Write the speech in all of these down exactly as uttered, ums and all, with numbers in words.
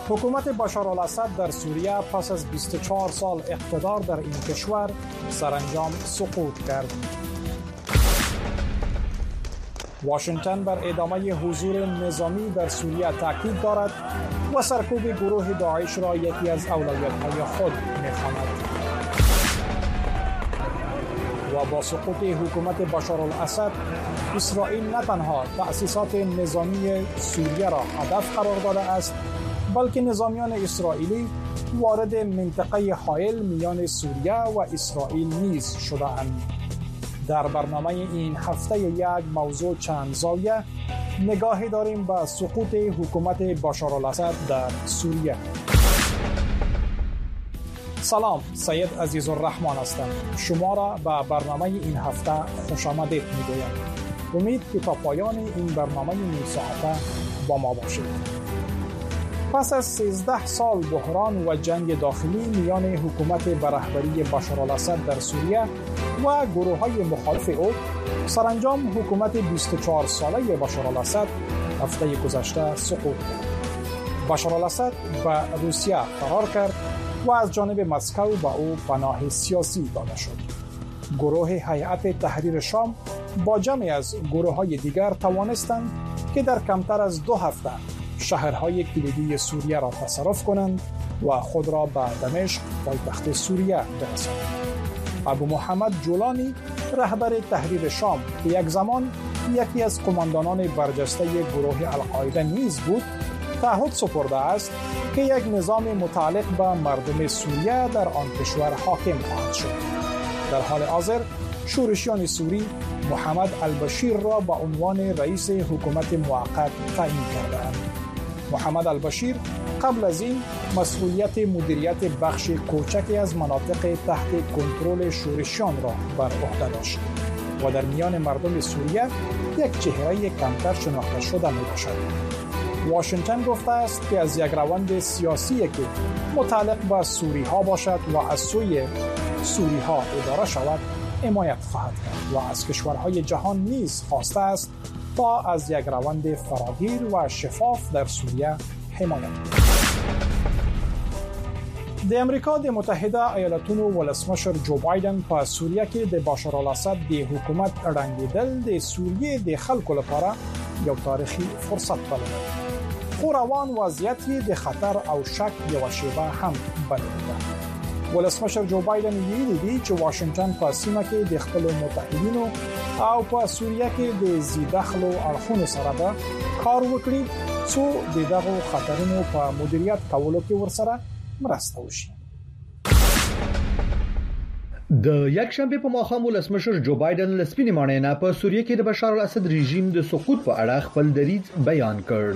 حکومت بشار الاسد در سوریه پس از بیست و چهار سال اقتدار در این کشور سرانجام سقوط کرد. واشنگتن بر ادامه حضور نظامی در سوریه تاکید دارد و سرکوب گروه داعش را یکی از اولویت‌های خود می‌خواند. و با سقوط حکومت بشار الاسد، اسرائیل نه تنها تأسیسات نظامی سوریه را هدف قرار داده است، بلکه نظامیان اسرائیلی وارد منطقه حائل میان سوریه و اسرائیل نیز شده‌اند. در برنامه این هفته یک موضوع چند زاویه نگاهی داریم به سقوط حکومت بشار الاسد در سوریه. سلام، سید عزیز الرحمن هستم. شما را به برنامه این هفته خوش آمدید میگویم. امید که تا پایان این برنامه نیم ساعته با ما باشید. پس از سیزده سال بحران و جنگ داخلی میان حکومت به رهبری بشار الاسد در سوریه و گروه‌های مخالف او، سرانجام حکومت بیست و چهار ساله بشار الاسد هفته گذشته سقوط کرد. بشار الاسد به روسیه فرار کرد و از جانب مسکو به او پناه سیاسی داده شد. گروه هیئت تحریر شام با جمعی از گروه‌های دیگر توانستند که در کمتر از دو هفته شهرهای کلیدی سوریه را تصرف کنند و خود را به دمشق پایتخت سوریه برسانند. ابو محمد جولانی، رهبر تحریر شام که یک زمان یکی از قماندانان برجسته گروه القاعده نیز بود، تعهد سپرده است که یک نظام متعلق به مردم سوریه در آن کشور حاکم خواهد شد. در حال حاضر شورشیان سوری محمد البشیر را به عنوان رئیس حکومت موقت تعیین کرده‌اند. محمد البشیر قبل از این مسئولیت مدیریت بخش کوچکی از مناطق تحت کنترل شورشیان را بر عهده داشت و در میان مردم سوریه یک چهره کمتر شناخته شده می باشد. واشنگتن گفته است که از یک روند سیاسی که متعلق به سوری ها باشد و از سوی سوری ها اداره شود حمایت خواهد کرد و از کشورهای جهان نیز خواسته است تا از یک روند فراگیر و شفاف در سوریه حمایت کنند. د امریکا د متحده ایالاتونو ولسمشر جو بایدن په سوریه کې د بشار الاسد د حکومت ړنګېدل د سوریې د خلکو لپاره یو تاریخي فرصت بللی. خو روان وضعیت یې د خطر او شک یوه شیبه هم بللی ده. ولسمشر جو بایدن ویلي دي چې واشنگټن په سیمه کې د خپلو متحدینو او په سوریه کې د زیدخلو اړخونو سره به کار وکړي څو د دغو خطرونو په مدیریت کولو کې ورسره مرسته وشي. د یک شنبه په ماښام ولسمشر جو بایدن لسپینې ماڼۍ نه په سوریه کې د بشار الاسد رژیم د سقوط په اړه خپل دریځ بیان کړ.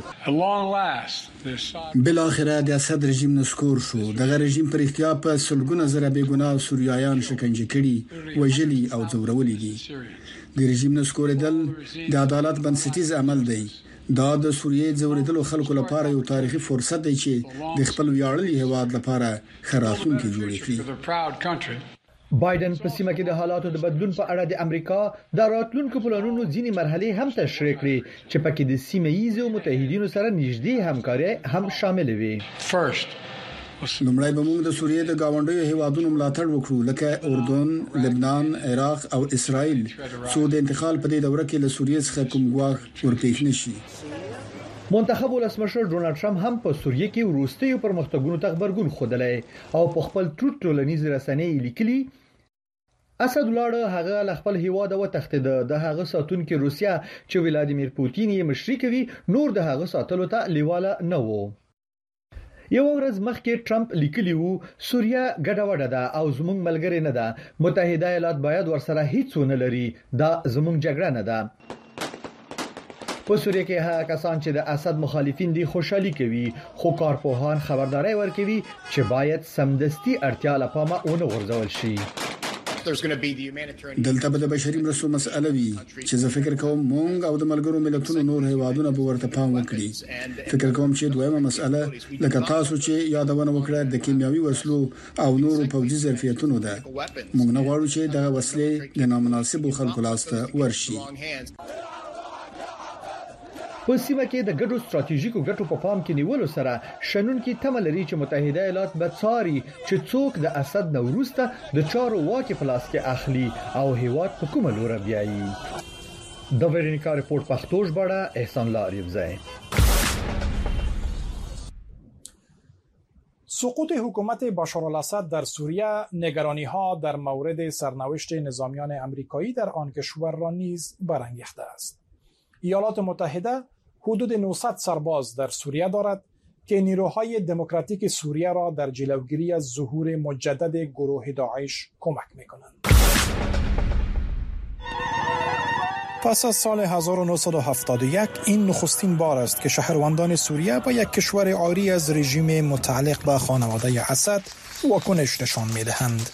بل اخره د اسد رژیم نسکور شو. دغه رژیم پر اختیار په سلګونه زره بیګناه سوریایان شکنجه کړي، وژلي او ځورولي دي. د رژیم نسکوریدل د عدالت بنسټیز عمل دی. دا د سوریې ځوریدلو خلکو لپاره یو تاریخي فرصت دی چې د خپل ویاړلي هیواد لپاره خراسونکي جوړ کړي. بایدن په سیمه کې د حالاتو د بدلون په اړه د امریکا د راتلونکو پلانونو ځینې مرحلې هم تشریح کړې چې پکې د سیمه ییزو متحدینو سره نږدې همکاري هم شامل وي. لومړی به موږ د سوریې د گاونډیو هیوادونو ملاتړ وکړو لکه اردن، لبنان، عراق او اسرائیل، څو د انتقال په دې دوره کې له سوریې څخه کوم ګواښ ورپېښ نشي. منتخب ولسمشر ډونالد ټرمپ هم په سوریه کې وروستیو پرمختګونو ته خبرګون خوده او په خپل ټوټ ټولنیز رسنۍ لیکلي اسد لاړه هغه ل خپل هیواد او تختید د هغه ساتونکو روسیا چې ولادیمیر پوتین یې مشري کوي نور د هغه ساتلو ته لیواله نه وو. یو ورځ مخکې ټرمپ لیکلی وو سوریه ګډوډه ده او زموږ ملګری نه ده. متحده ایالات باید ورسره هیڅ ونه لري. دا زموږ جګړه نه ده. په سوریه کې هغه کسان چې د اسد مخالفین دي خوشحالي کوي، خو کارپوهان خبرداري ورکوي چې باید سمدستي اړتیا لپاره ونه غورځول شي. دلته به د بشري مرستو مسأله وي چې زه فکر کوم مونږ او د ملګرو ملتونو نور هیوادونه به ورته پام وکړي. فکر کوم چې دویمه مسأله لکه تاسو چې یادونه وکړه د کیمیاوي وسلو او نورو پوځي ظرفیتونو ده. مونږ نه غواړو چې دغه وسلې د نامناسبو خلکو لاس ته ورشي. په سیمه کې د ګډو ستراتیژیکو ګټو په پام کې نیولو سره شنن کې تمه لري چې متحده ایالات به څاري چې څوک د اسد نو وروسته د چارو واکي په لاس کې اخلي او هیواد په کومه لور بیایي. د ورنیکا رپورت پښتو ژباړه احسان لاریوزی. سقوط حکومت بشار الاسد در سوریه نگرانی‌ها در مورد سرنوشت نظامیان آمریکایی در آن کشور را نیز برانگیخته است. ایالات متحده حدود نهصد سرباز در سوریه دارد که نیروهای دموکراتیک سوریه را در جلوگیری از ظهور مجدد گروه داعش کمک می‌کنند. پس از سال هزار و نهصد و هفتاد و یک این نخستین بار است که شهروندان سوریه با یک کشور عاری از رژیم متعلق به خانواده اسد واکنش نشان می‌دهند.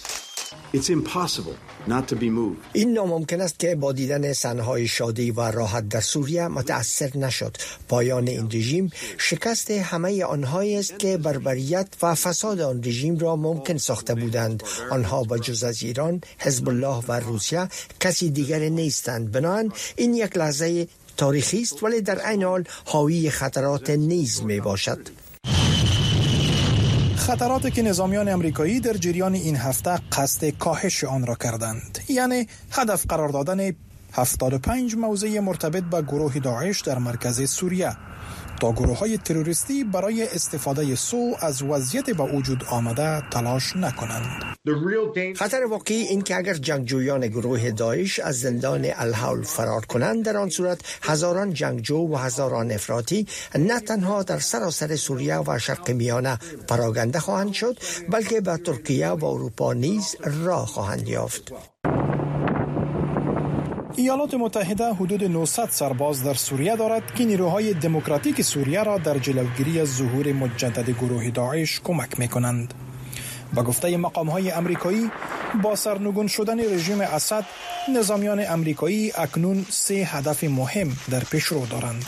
این ناممکن است که با دیدن صحنه‌های شادی و راحت در سوریه متأثر نشد. پایان این رژیم شکست همه آنهایی است که بربریت و فساد آن رژیم را ممکن ساخته بودند. آنها با جز از ایران، حزب الله و روسیه کسی دیگر نیستند. بنابراین این یک لحظه تاریخی است ولی در عین حال حاوی خطرات نیز می باشد. خطراتی که نظامیان آمریکایی در جریان این هفته قصد کاهش آن را کردند، یعنی هدف قرار دادن هفتاد و پنج موضع مرتبط با گروه داعش در مرکز سوریه تا گروه‌های تروریستی برای استفاده سوء از وضعیت به وجود آمده تلاش نکنند. خطر واقعی این که اگر جنگجویان گروه داعش از زندان الحول فرار کنند، در آن صورت هزاران جنگجو و هزاران افراطی نه تنها در سراسر سوریه و شرق میانه پراگنده خواهند شد، بلکه به ترکیه و اروپا نیز راه خواهند یافت. ایالات متحده حدود نهصد سرباز در سوریه دارد که نیروهای دموکراتیک سوریه را در جلوگیری از ظهور مجدد گروه داعش کمک می‌کنند. با گفته مقام‌های آمریکایی، با سرنگون شدن رژیم اسد، نظامیان آمریکایی اکنون سه هدف مهم در پیشرو دارند.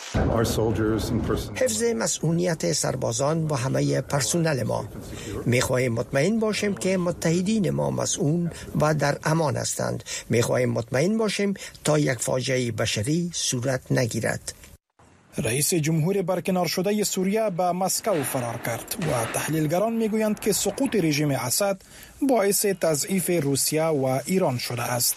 حفظ مسئولیت سربازان و همه پرسنل ما. می‌خواهیم مطمئن باشیم که متحدین ما مسئول و در امان هستند. می‌خواهیم مطمئن باشیم تا یک فاجعه بشری صورت نگیرد. رئیس جمهور برکنار شده سوریه به مسکو فرار کرد و تحلیلگران میگویند که سقوط رژیم اسد باعث تضعیف روسیه و ایران شده است.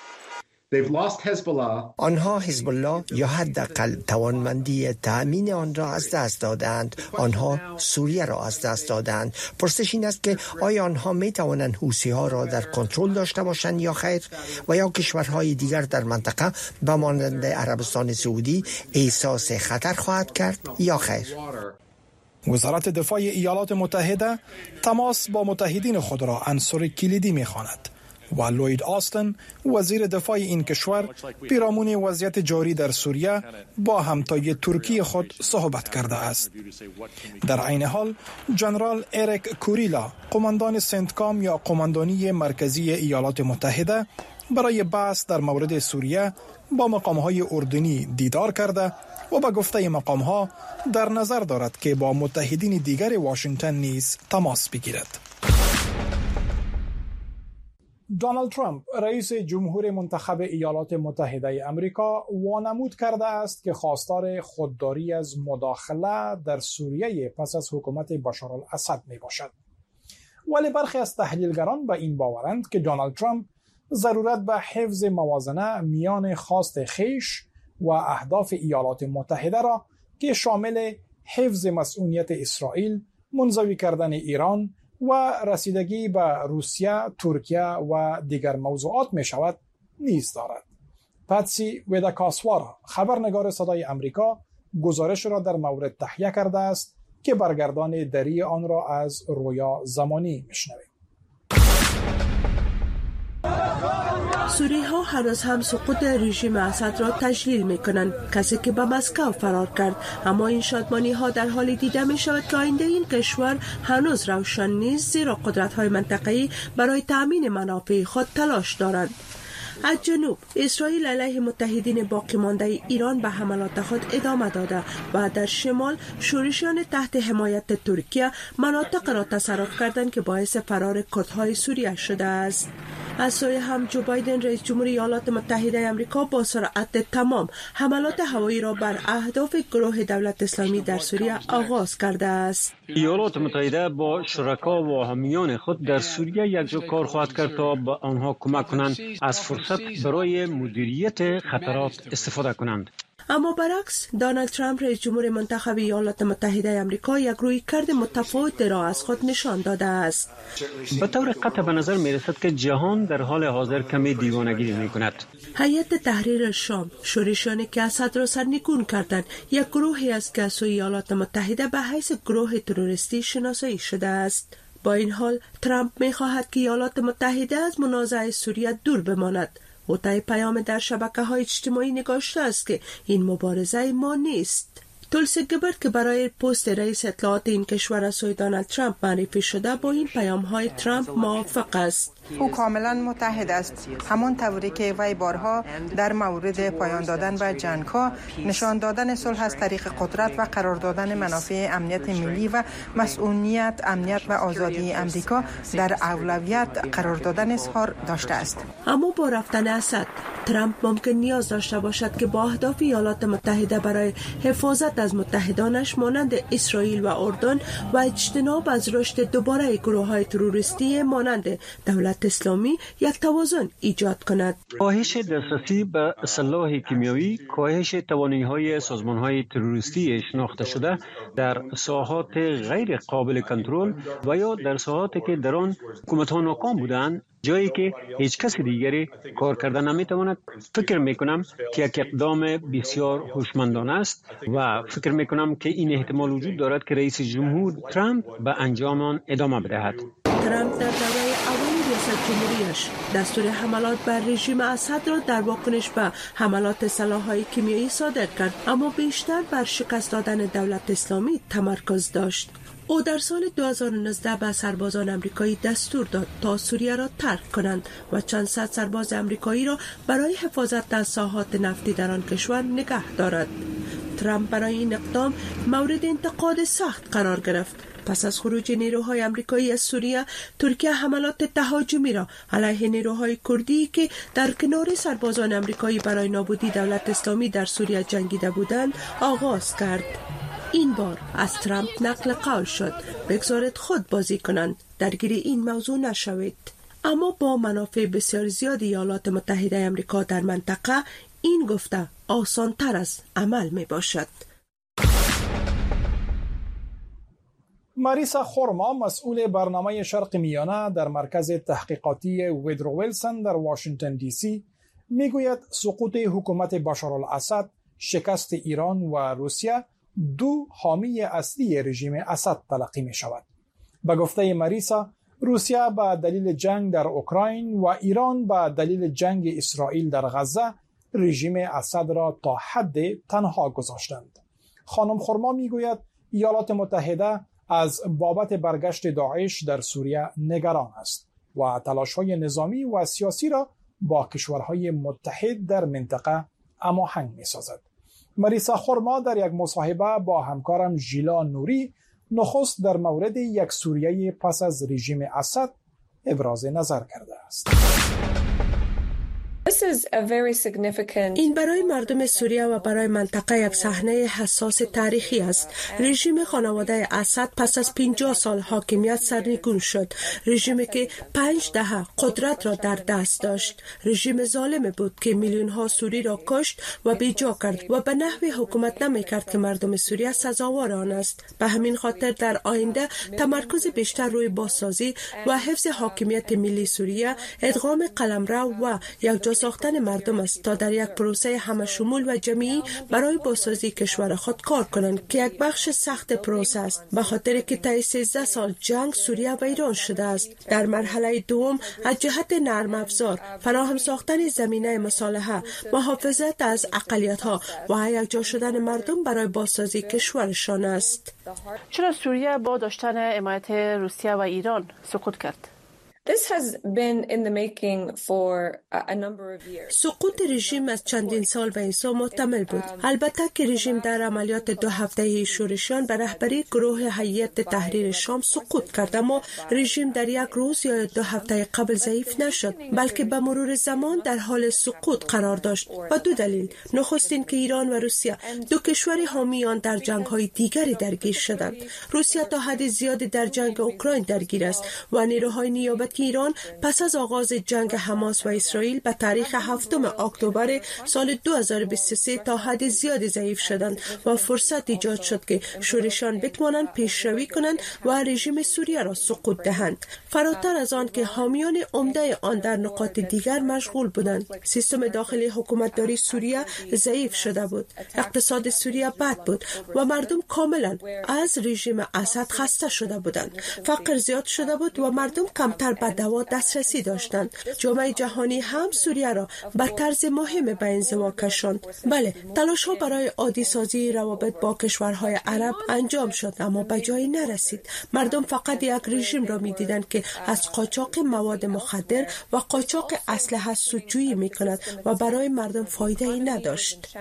آنها حزب الله یا حداقل توانمندی تأمین آن را از دست دادند. آنها سوریه را از دست دادند. پرسش این است که آیا آنها می توانند حوثی ها را در کنترل داشته باشند یا خیر، و یا کشورهای دیگر در منطقه به مانند عربستان سعودی احساس خطر خواهد کرد یا خیر. وزارت دفاع ایالات متحده تماس با متحدین خود را عنصر کلیدی می خواند و لوید آستن وزیر دفاع این کشور پیرامون وضعیت جاری در سوریه با همتای ترکی خود صحبت کرده است. در عین حال جنرال اریک کوریلا، قماندان سنتکام یا قماندانی مرکزی ایالات متحده، برای بحث در مورد سوریه با مقام‌های اردنی دیدار کرده و با گفته مقام‌ها در نظر دارد که با متحدین دیگر واشنگتن نیز تماس بگیرد. دونالد ترامپ رئیس جمهور منتخب ایالات متحده آمریکا وانمود کرده است که خواستار خودداری از مداخله در سوریه پس از حکومت بشار الاسد می باشد. ولی برخی از تحلیلگران به این باورند که دونالد ترامپ ضرورت به حفظ موازنه میان خواست خیش و اهداف ایالات متحده را که شامل حفظ مسئولیت اسرائیل، منزوی کردن ایران و رسیدگی به روسیه، ترکیه و دیگر موضوعات می شود نیز دارد. پاتسی ویداکاسوارا، خبرنگار صدای امریکا، گزارش را در مورد تهیه کرده است که برگردان دری آن را از رویا زمانی میشنویم. سوری ها هنوز هم سقوط رژیم اسد را تجلیل می کنند. کسی که به مسکو فرار کرد، اما این شادمانی ها در حالی دیده می شود که آینده این کشور هنوز روشن نیست، زیرا قدرت های منطقه‌ای برای تأمین منافع خود تلاش دارند. از جنوب اسرائیل علیه متحدین باقی مانده ایران به حملات خود ادامه داده و در شمال شورشیان تحت حمایت ترکیه مناطق را تصرف کردند که باعث فرار کردهای سوریه شده است. از سوی هم جو بایدن رئیس جمهور ایالات متحده آمریکا با سرعت تمام حملات هوایی را بر اهداف گروه دولت اسلامی در سوریه آغاز کرده است. ایالات متحده با شرکا و حامیان خود در سوریه یکجا کار خواهد کرد تا به آنها کمک کنند از فرصت برای مدیریت خطرات استفاده کنند. اما برعکس دونالد ترامپ رئیس جمهور منتخب ایالات متحده آمریکا یک رویکرد متفاوت را از خود نشان داده است. به طور قطع به نظر می رسد که جهان در حال حاضر کمی دیوانگی می کند. هیئت تحریر شام شورشانی که اسد را سرنگون کردند یک گروهی است که از سوی ایالات متحده به حیث گروه تروریستی شناسایی شده است. با این حال ترامپ می خواهد که ایالات متحده از منازعه سوریه دور بماند. او طی پیام در شبکه‌های اجتماعی نگاشته است که این مبارزه ما نیست. تولسی گبرد که برای پست رئیس اطلاعات این کشور از سوی دونالد ترامپ معرفی شده با این پیام‌های ترامپ موافق است. او کاملا متحد است، همان طوری که وی بارها در مورد پایان دادن به جنگ‌ها، نشان دادن صلح از طریق قدرت و قرار دادن منافع امنیت ملی و مسئولیت امنیت و آزادی امریکا در اولویت قرار دادن اظهار داشته است. اما با رفتن اسد ترامپ ممکن نیاز داشته باشد که با اهداف ایالات متحده برای حفاظت از متحدانش مانند اسرائیل و اردن و اجتناب از رشد دوباره گروه‌های تروریستی مانند دولت اسلامی یک توازن ایجاد کند. کاهش دسترسی به سلاح کیمیایی، کاهش توانایی‌های سازمان‌های تروریستی شناخته شده در ساحات غیر قابل کنترل و یا در ساحاتی که در آن حکومت‌ها ناکام بودند، جایی که هیچ کس دیگری کار کردن نمیتواند، فکر میکنم که یک اقدام بسیار هوشمندانه است و فکر میکنم که این احتمال وجود دارد که رئیس جمهور ترامپ به انجام آن ادامه بدهد. ترامپ در دوره اولی ریاست جمهوریش دستور حملات بر رژیم اسد را در واکنش به حملات سلاح‌های کیمیایی صادر کرد، اما بیشتر بر شکست دادن دولت اسلامی تمرکز داشت. او در سال دو هزار و نوزده به سربازان آمریکایی دستور داد تا سوریه را ترک کنند و چند صد سرباز آمریکایی را برای حفاظت از ساحات نفتی در آن کشور نگه دارد. ترامپ برای این اقدام مورد انتقاد سخت قرار گرفت. پس از خروج نیروهای آمریکایی از سوریه، ترکیه حملات تهاجمی را علیه نیروهای کردی که در کنار سربازان آمریکایی برای نابودی دولت اسلامی در سوریه جنگیده بودند آغاز کرد. این بار از ترامپ نقل قول شد بگذارید خود بازی کنند، درگیر این موضوع نشوید. اما با منافع بسیار زیاد ایالات متحده آمریکا در منطقه، این گفته آسان تر از عمل می باشد. ماریسا خورما مسئول برنامه شرق میانه در مرکز تحقیقاتی وودرو ویلسون در واشنگتن دی سی میگوید سقوط حکومت بشار الاسد، شکست ایران و روسیه دو حامی اصلی رژیم اسد تلقی می شود. به گفته ماریسا، روسیه به دلیل جنگ در اوکراین و ایران به دلیل جنگ اسرائیل در غزه رژیم اسد را تا حد تنها گذاشتند. خانم خورما می گوید ایالات متحده از بابت برگشت داعش در سوریه نگران است و تلاش‌های نظامی و سیاسی را با کشورهای متحد در منطقه هماهنگ می‌سازد. ماریسا خورما در یک مصاحبه با همکارم ژیلا نوری نخست در مورد یک سوریه پس از رژیم اسد ابراز نظر کرده است. این برای مردم سوریه و برای منطقه یک صحنه حساس تاریخی است. رژیم خانواده اسد پس از پنجاه سال حاکمیت سرنگون شد. رژیمی که پنج دهه قدرت را در دست داشت. رژیم ظالم بود که میلیون ها سوری را کشت و بیجا کرد و به نحوی حکومت نمی کرد که مردم سوریه سزاوار آن است. به همین خاطر در آینده تمرکز بیشتر روی بازسازی و حفظ حاکمیت ملی سوریه، ادغام قلمرو و یک ساختن مردم است تا در یک پروسه همه شمول و جمعی برای بازسازی کشور خود کار کنند که یک بخش سخت پروسه است، به خاطر که طی سیزده سال جنگ سوریه و ایران شده است. در مرحله دوم از جهت نرم افزار، فراهم ساختن زمینه مصالحه، محافظت از اقلیت‌ها و یکجا شدن مردم برای بازسازی کشورشان است. چرا سوریه با داشتن حمایت روسیه و ایران سقوط کرد؟ This has been in the making for a number of years. سقوط رژیم از چندین سال به این سو محتمل بود. البته که رژیم در عملیات دو هفته‌ای شورشیان به رهبری گروه هیئت تحریر شام سقوط کرد، اما رژیم در یک روز یا دو هفته قبل ضعیف نشد، بلکه به مرور زمان در حال سقوط قرار داشت. و دو دلیل: نخستین که ایران و روسیه دو کشور حامی آن در جنگ‌های دیگری درگیر شدند. روسیه تا حد زیادی در جنگ اوکراین درگیر است و نیروهای نیابتی ایران پس از آغاز جنگ حماس و اسرائیل به تاریخ هفتم اکتبر سال دو هزار و بیست و سه تا حد زیادی ضعیف شدند و فرصت ایجاد شد که شورشیان بتوانند پیشروی کنند و رژیم سوریه را سقوط دهند. فراتر از آن که حامیان عمده آن در نقاط دیگر مشغول بودند. سیستم داخلی حکومتداری سوریه ضعیف شده بود، اقتصاد سوریه بد بود و مردم کاملا از رژیم اسد خسته شده بودند. فقر زیاد شده بود و مردم کمتر به دوا دسترسی داشتند. جامعه جهانی هم سوریه را به طرز مهم به انزوا کشاند. بله، تلاش ها برای عادی سازی روابط با کشورهای عرب انجام شد، اما به جایی نرسید. مردم فقط یک رژیم را می دیدند که از قاچاق مواد مخدر و قاچاق اسلحه سودجویی می کند و برای مردم فایده ای نداشت.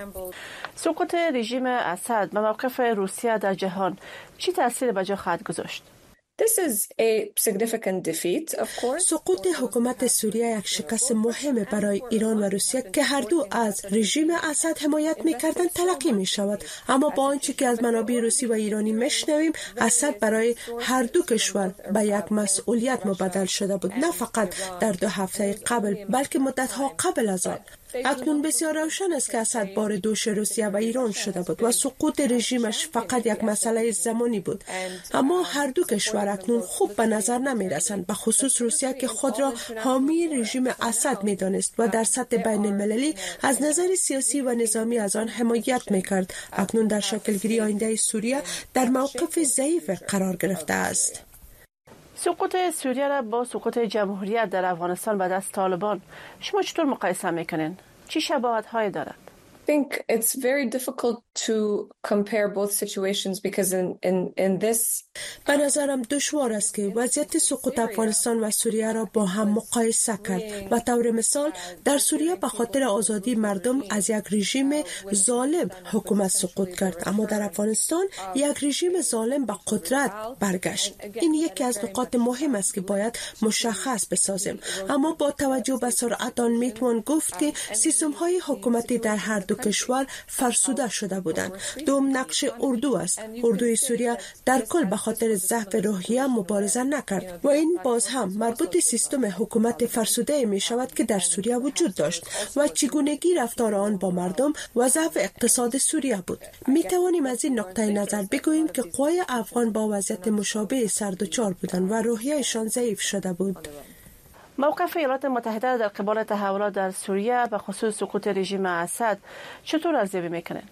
سقوط رژیم اسد به موقف روسیه در جهان چی تاثیر به جا خواهد گذاشت؟ This is a significant defeat, of course. سقوط حکومت سوریه یک شکست مهم برای ایران و روسیه که هر دو از رژیم اسد حمایت می‌کردند تلقی می‌شود، اما با آنچه که از منابع روسی و ایرانی می‌شنویم، اسد برای هر دو کشور به یک مسئولیت مبدل شده بود، نه فقط در دو هفته قبل بلکه مدت‌ها قبل از آن. اکنون بسیار روشن است که اسد بار دوش روسیه و ایران شده بود و سقوط رژیمش فقط یک مسئله زمانی بود. اما هر دو کشور اکنون خوب به نظر نمی رسند، به خصوص روسیه که خود را حامی رژیم اسد می دانست و در سطح بین المللی از نظر سیاسی و نظامی از آن حمایت می کرد. اکنون در شکلگیری آینده سوریه در موقف ضعیف قرار گرفته است. سقوط سوریه را با سقوط جمهوریت در افغانستان به دست طالبان شما چطور مقایسه میکنین؟ چی شباهت‌هایی دارد؟ I think it's very difficult to compare both situations because in in in this به نظرم دشوار است که وضعیت سقوط افغانستان و سوریه را با هم مقایسه کرد. به طور مثال در سوریه به خاطر آزادی مردم از یک رژیم ظالم حکومت سقوط کرد، اما در افغانستان یک رژیم ظالم به قدرت برگشت. این یکی از نقاط مهم است که باید مشخص بسازیم، اما با توجه به سرعت آن میتوان گفت که سیستم های حکومتی در هر دو کشور فرسوده شده بودند. دوم نقش اردو است. اردوی سوریه در کل به خاطر ضعف روحیه مبارزه نکرد و این باز هم مربوط سیستم حکومت فرسوده می شود که در سوریه وجود داشت و چگونگی رفتار آن با مردم و ضعف اقتصاد سوریه بود. می توانیم از این نقطه نظر بگوییم که قوای افغان با وضعیت مشابه سردوچار بودند و روحیه‌شان ضعیف شده بود. موقف ایالات متحده در قبال تحولات در سوریه به خصوص سقوط رژیم اسد چطور ارزیابی میکنه؟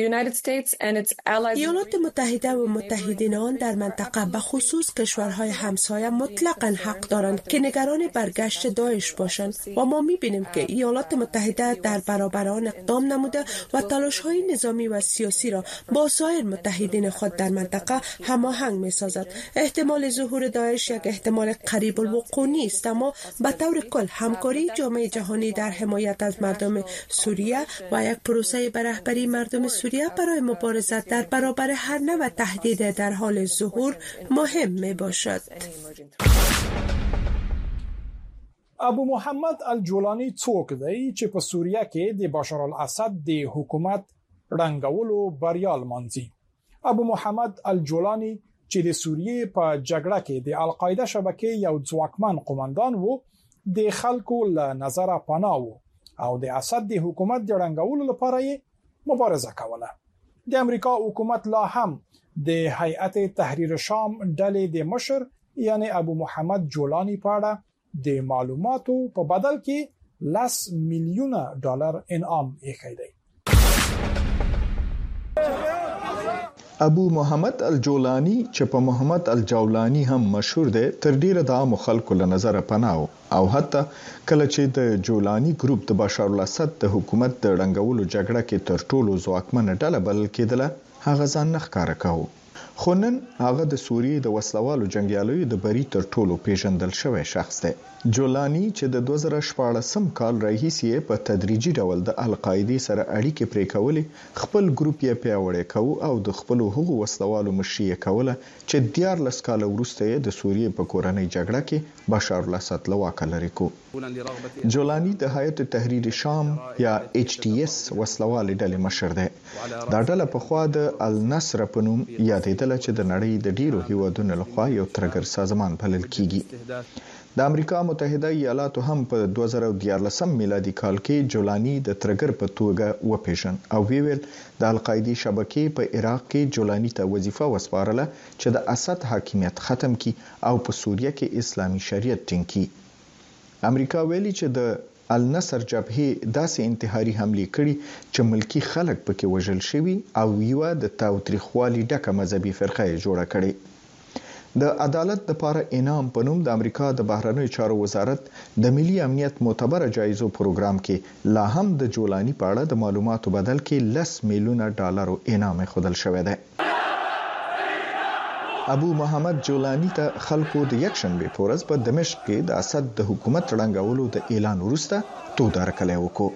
ایالات متحده و متحدین آن در منطقه به خصوص کشورهای همسایه مطلقاً حق دارند که نگران برگشت داعش باشند و ما می‌بینیم که ایالات متحده در برابر آن اقدام نموده و تلاش‌های نظامی و سیاسی را با سایر متحدین خود در منطقه هماهنگ می‌سازد. احتمال ظهور داعش یک احتمال قریب الوقوع نیست، اما به طور کل همکاری جامعه جهانی در حمایت از مردم سوریه و یک پروسه به رهبری مردم سوریه برای مبارزت در برابر هر نوع تهدید در حال ظهور مهم می باشد. ابو محمد الجولانی څوک دی چې په سوریه کې د بشار الاسد د حکومت رنګولو بریال منځي؟ ابو محمد الجولانی چې د سوریه په جګړه کې د القاعده شبکې یو ځواکمن قومندان وو، د خلکو له نظر پناه وو او د اسد د حکومت د رنګولو لپاره مبارزه کوله. د امریکا حکومت لا هم د هیئت تحریر شام ډلې د مشر یعنی ابو محمد جولانی په اړه د معلوماتو په بدل کې لاس میلیونه ډالر انعام ایښی دی. ابو محمد الجولانی چې په محمد الجولانی هم مشهور دی، تر ډیره د عام خلکو له نظر پناه او حتی کله چې د جولانی ګروپ د بشار الاسد د حکومت د رنګولو جګړه کې تر ټولو ځواکمن ډله بلل کېدله، هغه ځان نه ښکاره کاوه. خو نن هغه د سوریې د وسلوالو جنگیالیو د بری تر ټولو پیژندل شوی شخص دی. جولانی چې د دوه زره شپاړسم کال راهیسې په تدریجي ډول د القاعده سره اړیکې پرې کولې، خپل ګروپ یې پیاوړی کوي او د خپل هغو وسلوالو مشري کوله چې دیارلس کال وروسته د سوریې په کورنۍ جګړه کې بشار الاسد له واکه لرې کو. جولانی د هیئت تحریر شام یا ایچ ټي اس وسلوال ډلې مشر دی. دا ډله په خوا د النصر په نوم یادېدله چې د نړۍ د ډیرو هیوادونو لخوا یو ترګر سازمان بلل کیږي. د امریکا متحده ایالاتو هم په دوه زره دیارلسم میلادي کال کې جولانی د ترګر په توګه وپیژن او ویل د القاعده شبکې په عراق کې جولانی ته وظیفه وسپارله چې د اسد حاکمیت ختم کړي او په سوریه کې اسلامي شریعت ټینګ کړي. امریکا ویلي چې د النصر جبهه داسې انتحاري حمله کړي چې ملکی خلک پکې وژل شوي او یو د تاوتریخوالي ډکه مذهبي فرقه جوړه کړي. د عدالت لپاره انعام په نوم د امریکا د بهرنیو چارو وزارت د ملي امنیت معتبره جایزو پروګرام کې لا هم د جولانی په اړه د معلوماتو بدل کې لس میلیونه ډالر انعام خودل شوی دی. ابو محمد جولانی ته خلکو د یکشنبه په ورځ په دمشق کې د اسد د حکومت ړنګولو د اعلان وروسته تود هرکلی وکړو.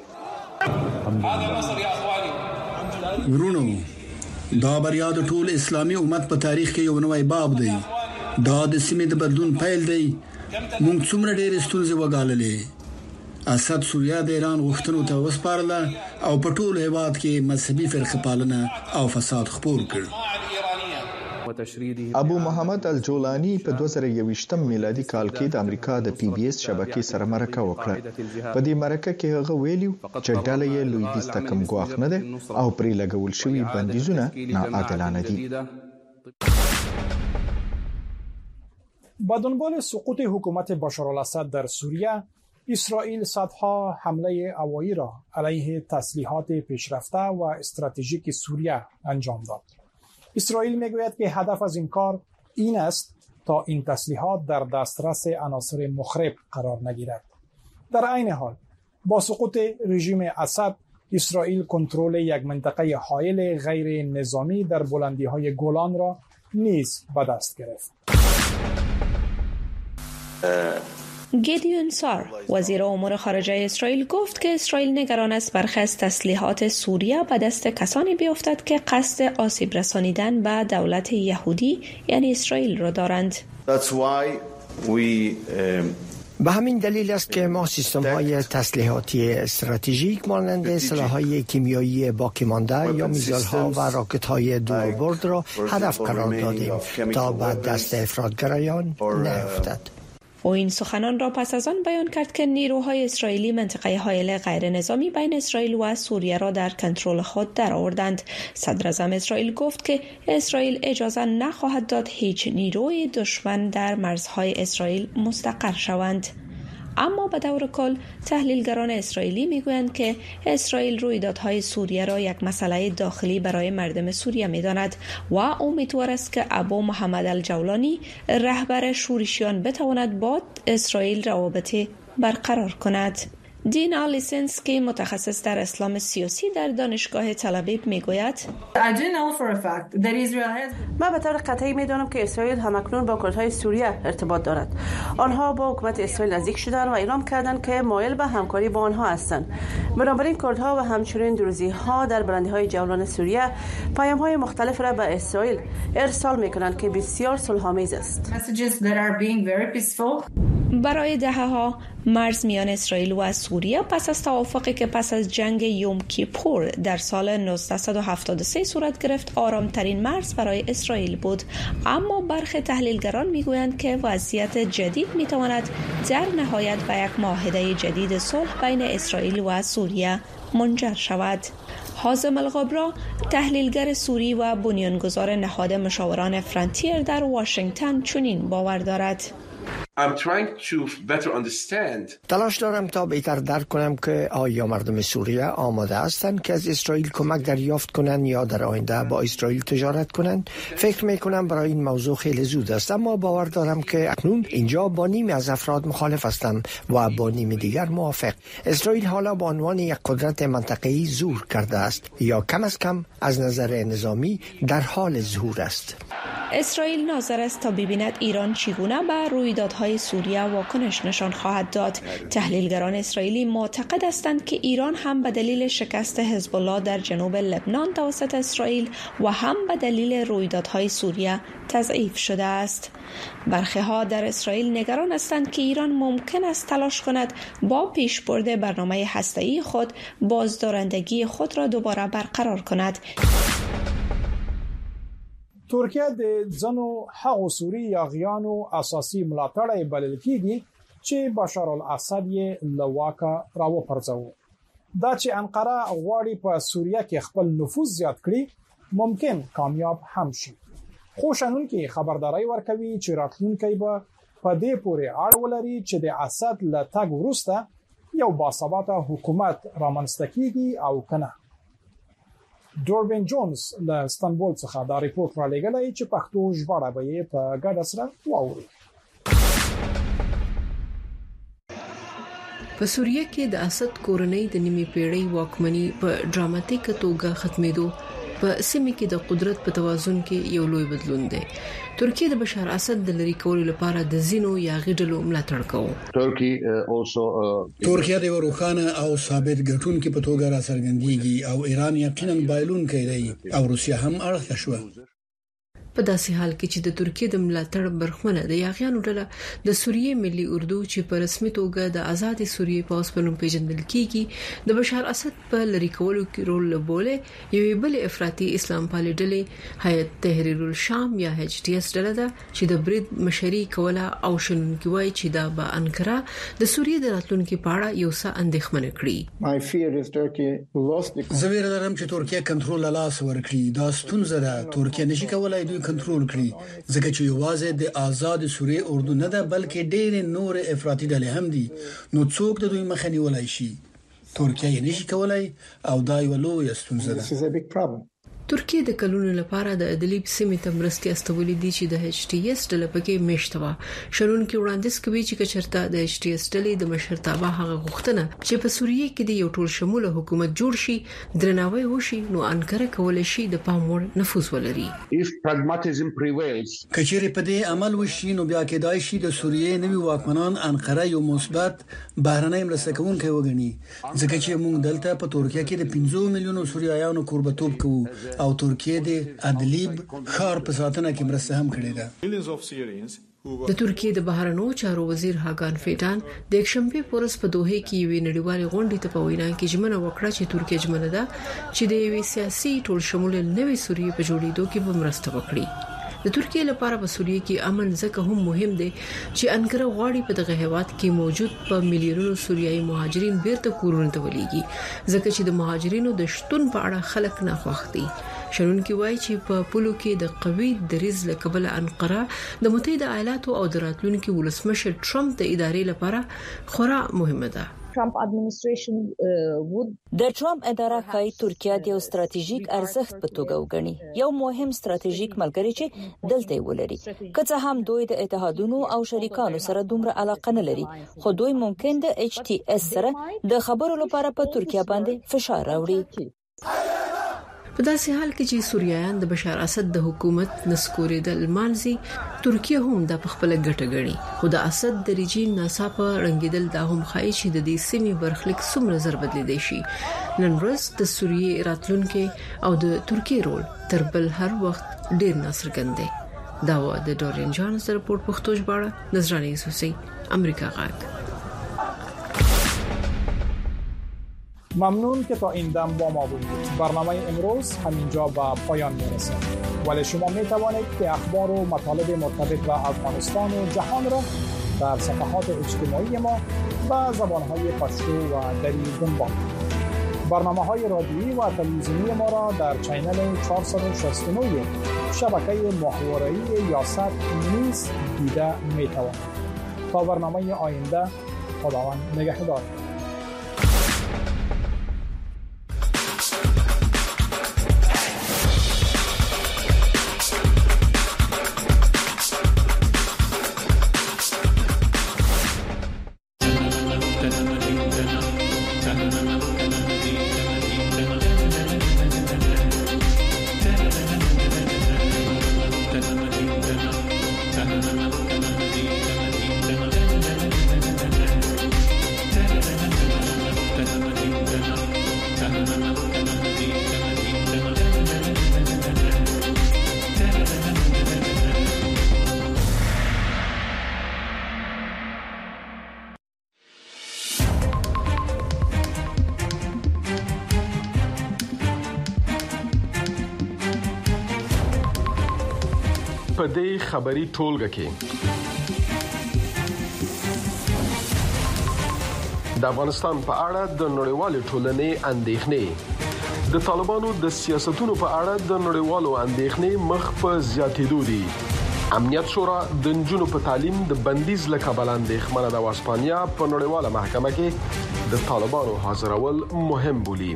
ورونو، دا بریا د ټول اسلامي امت په تاریخ کې یو نوی باب دی. دا د سیمې د بدلون پیل دی. موږ څومره ډېر ستونزې وګاللې. اسد سوریه د ایران غوښتنو ته وسپارله او په ټول هیواد کې مذهبي فرقه پالنه او فساد خپور کړ. ابو محمد الجولانی په دوه زره یوویشتم میلادي کال کې د امریکا د پی بی اس شبکې سره مرکه وکړه. په دې مرکه کې هغه ویلي چې ډله یې لویدیځ ته کوم ګواښ نه دی او پرې لګول شوی بندیزونه ناعادلانه دي. با دنبال سقوط حکومت بشار الاسد در سوریه، اسرائیل صدها حمله هوایی را علیه تسلیحات پیشرفته و استراتژیک سوریه انجام داد. اسرائیل میگوید که هدف از این کار این است تا این تسلیحات در دسترس عناصر مخرب قرار نگیرد. در عین حال با سقوط رژیم اسد، اسرائیل کنترل یک منطقه حائل غیر نظامی در بلندی‌های گولان را نیز به دست گرفت. گیدیون سار، وزیر امور خارجه اسرائیل، گفت که اسرائیل نگران است برخی از تسلیحات سوریه به دست کسانی بیفتد که قصد آسیب رسانیدن به دولت یهودی یعنی اسرائیل را دارند. به همین دلیل است که ما سیستم‌های تسلیحاتی استراتژیک مانند سلاح‌های کیمیایی باقی مانده یا میزایل‌ها و راکت‌های دوربرد را هدف قرار دادیم تا به دست افراطگرایان نیفتد. او این سخنان را پس از آن بیان کرد که نیروهای اسرائیلی منطقه حائل غیر نظامی بین اسرائیل و سوریه را در کنترل خود درآوردند. صدر اعظم اسرائیل گفت که اسرائیل اجازه نخواهد داد هیچ نیروی دشمن در مرزهای اسرائیل مستقر شوند. اما به طور کل تحلیلگران اسرائیلی میگویند که اسرائیل رویدادهای سوریه را یک مسئله داخلی برای مردم سوریه میداند و امیدوار است که ابو محمد الجولانی رهبر شورشیان بتواند با اسرائیل روابط برقرار کند. دین آلیسنسکی، متخصص در اسلام سیاسی در دانشگاه تل‌آویو، میگوید من به طور قطعی میدانم که اسرائیل همکنون با کردهای سوریه ارتباط دارد. آنها با حکومت اسرائیل نزدیک شدند و اعلام کردند که مایل به همکاری با آنها هستند. بنابراین کردها و همچنین دروزی‌ها در بلندی‌های جولان سوریه پیام‌های مختلف را به اسرائیل ارسال می‌کنند که بسیار صلح‌آمیز است. برای دهه‌ها مرز میان اسرائیل و سوریه پس از توافقی که پس از جنگ یوم کیپور در سال نوزده هفتاد و سه صورت گرفت آرامترین مرز برای اسرائیل بود، اما برخی تحلیلگران میگویند که وضعیت جدید میتواند در نهایت به یک معاهده جدید صلح بین اسرائیل و سوریه منجر شود. حازم الغبرا، تحلیلگر سوری و بنیانگذار نهاد مشاوران فرانتیر در واشنگتن، چنین باور دارد: I'm trying to better understand. تلاش دارم تا بهتر درک کنم که آیا مردم سوریه آماده هستند که از اسرائیل کمک دریافت کنند یا در آینده با اسرائیل تجارت کنند. فکر میکنم برای این موضوع خیلی زود است، اما باور دارم که اکنون اینجا با نیمی از افراد مخالف هستم و با نیمی دیگر موافق. اسرائیل حالا به عنوان یک قدرت منطقه‌ای ظهور کرده است یا کم از کم از نظر نظامی در حال ظهور است. اسرائیل ناظر است تا ببیند ایران چگونه به رویدادهای سوریه واکنش نشان خواهد داد. تحلیلگران اسرائیلی معتقد هستند که ایران هم به دلیل شکست حزب الله در جنوب لبنان توسط اسرائیل و هم به دلیل رویدادهای سوریه تضعیف شده است. برخی ها در اسرائیل نگران هستند که ایران ممکن است تلاش کند با پیشبرد برنامه هسته‌ای خود بازدارندگی خود را دوباره برقرار کند. ترکیه د ځنو هغو سوري یاغیانو اساسي ملاتړی بلل کېږي چې بشار الاسد یې له واکه راوپرځاوه. دا چې انقره غواړي په سوریه کې خپل نفوذ زیات کړي ممکن کامیاب هم شي. خو شنونکي خبرداري ورکوي چې راتلونکي به په دې پورې اړه ولري چې د اسد له تګ وروسته یو باثباته حکومت رامنځته کیږي او کنه. دوربین جونز له استانبول څخه دا ریپورت را لګلای چې پښتو ژباړه به یې په ګډه سره واوري. په سوریه کې د اسد کورنۍ د نیمه پیړۍ واکمنۍ په ډراماتیک توګه ختمېدو په سیمه کې د قدرت په توازن کې یو لوی بدلون دی. ترکیه د بشار اسد د لری کولو لپاره د زینو یا غډلو ملاتړ کوي. ترکیه د روخانه او ثابت ګټون کې په توګه را څرګندېږي او ایران یقینا بایلون کوي او روسیا هم اړه شوه. په داسې حال کې چې د ترکیه د ملاتړ برخمنه د یاغیانو ډله د سوریې ملي اردو چې په رسمي توګه د آزاد سوریې پوځ په نوم پیژندل کیږي د بشار اسد په لری کولو کې رول لوبوله یوې بل افراطي اسلام پالي ډلې هیئت تحریر الشام یا ایچ ټي اس ډله ده چې د برید مشري کوله او شنونکي وایي چې دا به انکره د سوریې د راتلونکو په اړه یو څه اندېښمنه کړي. زه ویره لرم چې ترکیه کنټرول له لاس ورکړي. دا ستونزه ده. ترکیه نشي کولای دوی کنټرول کړي ځکه چې یوازې د آزاد سوریې اردو نه ده بلکې ډېر نور افراطي ډلې هم دي. نو څوک د دوی مخه نیولای شي؟ ترکیه یې نشي کولای او دا یو لوی ستونزه ده. ترکیه د کلونو لپاره د ادلیب سیمې ته مرستې استولې دي چې د ایچ ټي اس ډله پکې میشته و. شرونکي وړاندیز کوي چې کچرته د ایچ ټي اس ډلې د مشرتابه هغه غوښتنه چې په سوریه کې د یو ټول شموله حکومت جوړ شي درناوی وشي نو انکره کولای شي د پام وړ نفوذ ولري. کچېره په دې عمل وشي نو بیا کېدای شي د سوریې نوي واکمنان انقره یو مثبت بهرنۍ مرسته کوونکی وګڼي ځکه چې موږ دلته په ترکیه کې د پنځه میلیونو سوریایانو کوربتوب کوو او ترکیه د ادلیب خار په ساتنه کې مرسته هم کړې ده. د ترکیه د بهرنیو چارو وزیر هاګان فیټان د یکشنبه پورس په دوحه کې یوې نړیوالې غونډې ته په وینا کې ژمنه وکړه چې ترکیه ژمنه ده چې د یوې سیاسي ټول شمول نوې سوریې په جوړېدو کې به مرسته وکړي. د ترکیه لپاره په سوریه کې امن ځکه هم مهم دی چې انکره غواړي په دغه هیواد کې موجود په میلیونونو سوریایي مهاجرین بیرته کورونو ته ولېږي ځکه چې د مهاجرینو د شتون په اړه خلک نه خوښ دي. شنونکي وایي چې په پولو کې د قوي دریځ له کبله انقره د متحده ایالاتو او د راتلونکي ولسمشر ټرمپ د ادارې لپاره خورا مهمه ده. د ټرمپ اداره کوي ترکیه د یو ستراتیژیک ارزښت په توګه وګڼي یو مهم ستراتیژیک ملګری چې دلته ولري که څه هم دوی د اتحادونو او شریکانو سره دومره علاقه نه لري خو دوی ممکن د ایچ ټي اس سره د خبرو لپاره په ترکیه باندې فشار راوړي. په داسې حال کې چې سوریایان د بشار اسد د حکومت نسکورېدل مانځي ترکیه هم د خپل ګټه ګڼي خو د اسد د رژیم ناڅاپه رنګیدل د هم خایي چې د دې سیمې برخلیک څومره زر بدلیدي شي. نن ورځ د سوریې راتلونکي او د ترکیه رول تر بل هر وخت ډیر ناڅرګند دی. دا و د ډورین جانز رپورت پښتو ژباړه نظرانه یوسفزۍ امریکا غاک. ممنون که تا این دم با ما بودید. برنامه امروز همینجا به پایان میرسه. ولی شما می توانید که اخبار و مطالب مرتبط با افغانستان و جهان را در صفحات اجتماعی ما و زبانهای پشتو و دری دنبال کنید. برنامه های رادیویی و تلویزیونی ما را در چینل چهارصد و شصت و نه شبکه محوره‌ای یاست نیز دیده می توانید. تا برنامه آینده خداوند نگهدار. Thank you. په دې خبري ټولګه کې د افغانستان په اړه د نړیوالې ټولنې اندېښنې د طالبانو د سیاستونو په اړه د نړیوالو اندېښنې مخ په زیاتېدو دي. امنیت شورا د نجونو په تعلیم د بندیز له کبله اندېښمنه ده او اسپانیا په نړیواله محکمه کې د طالبانو حاضرول مهم بولي.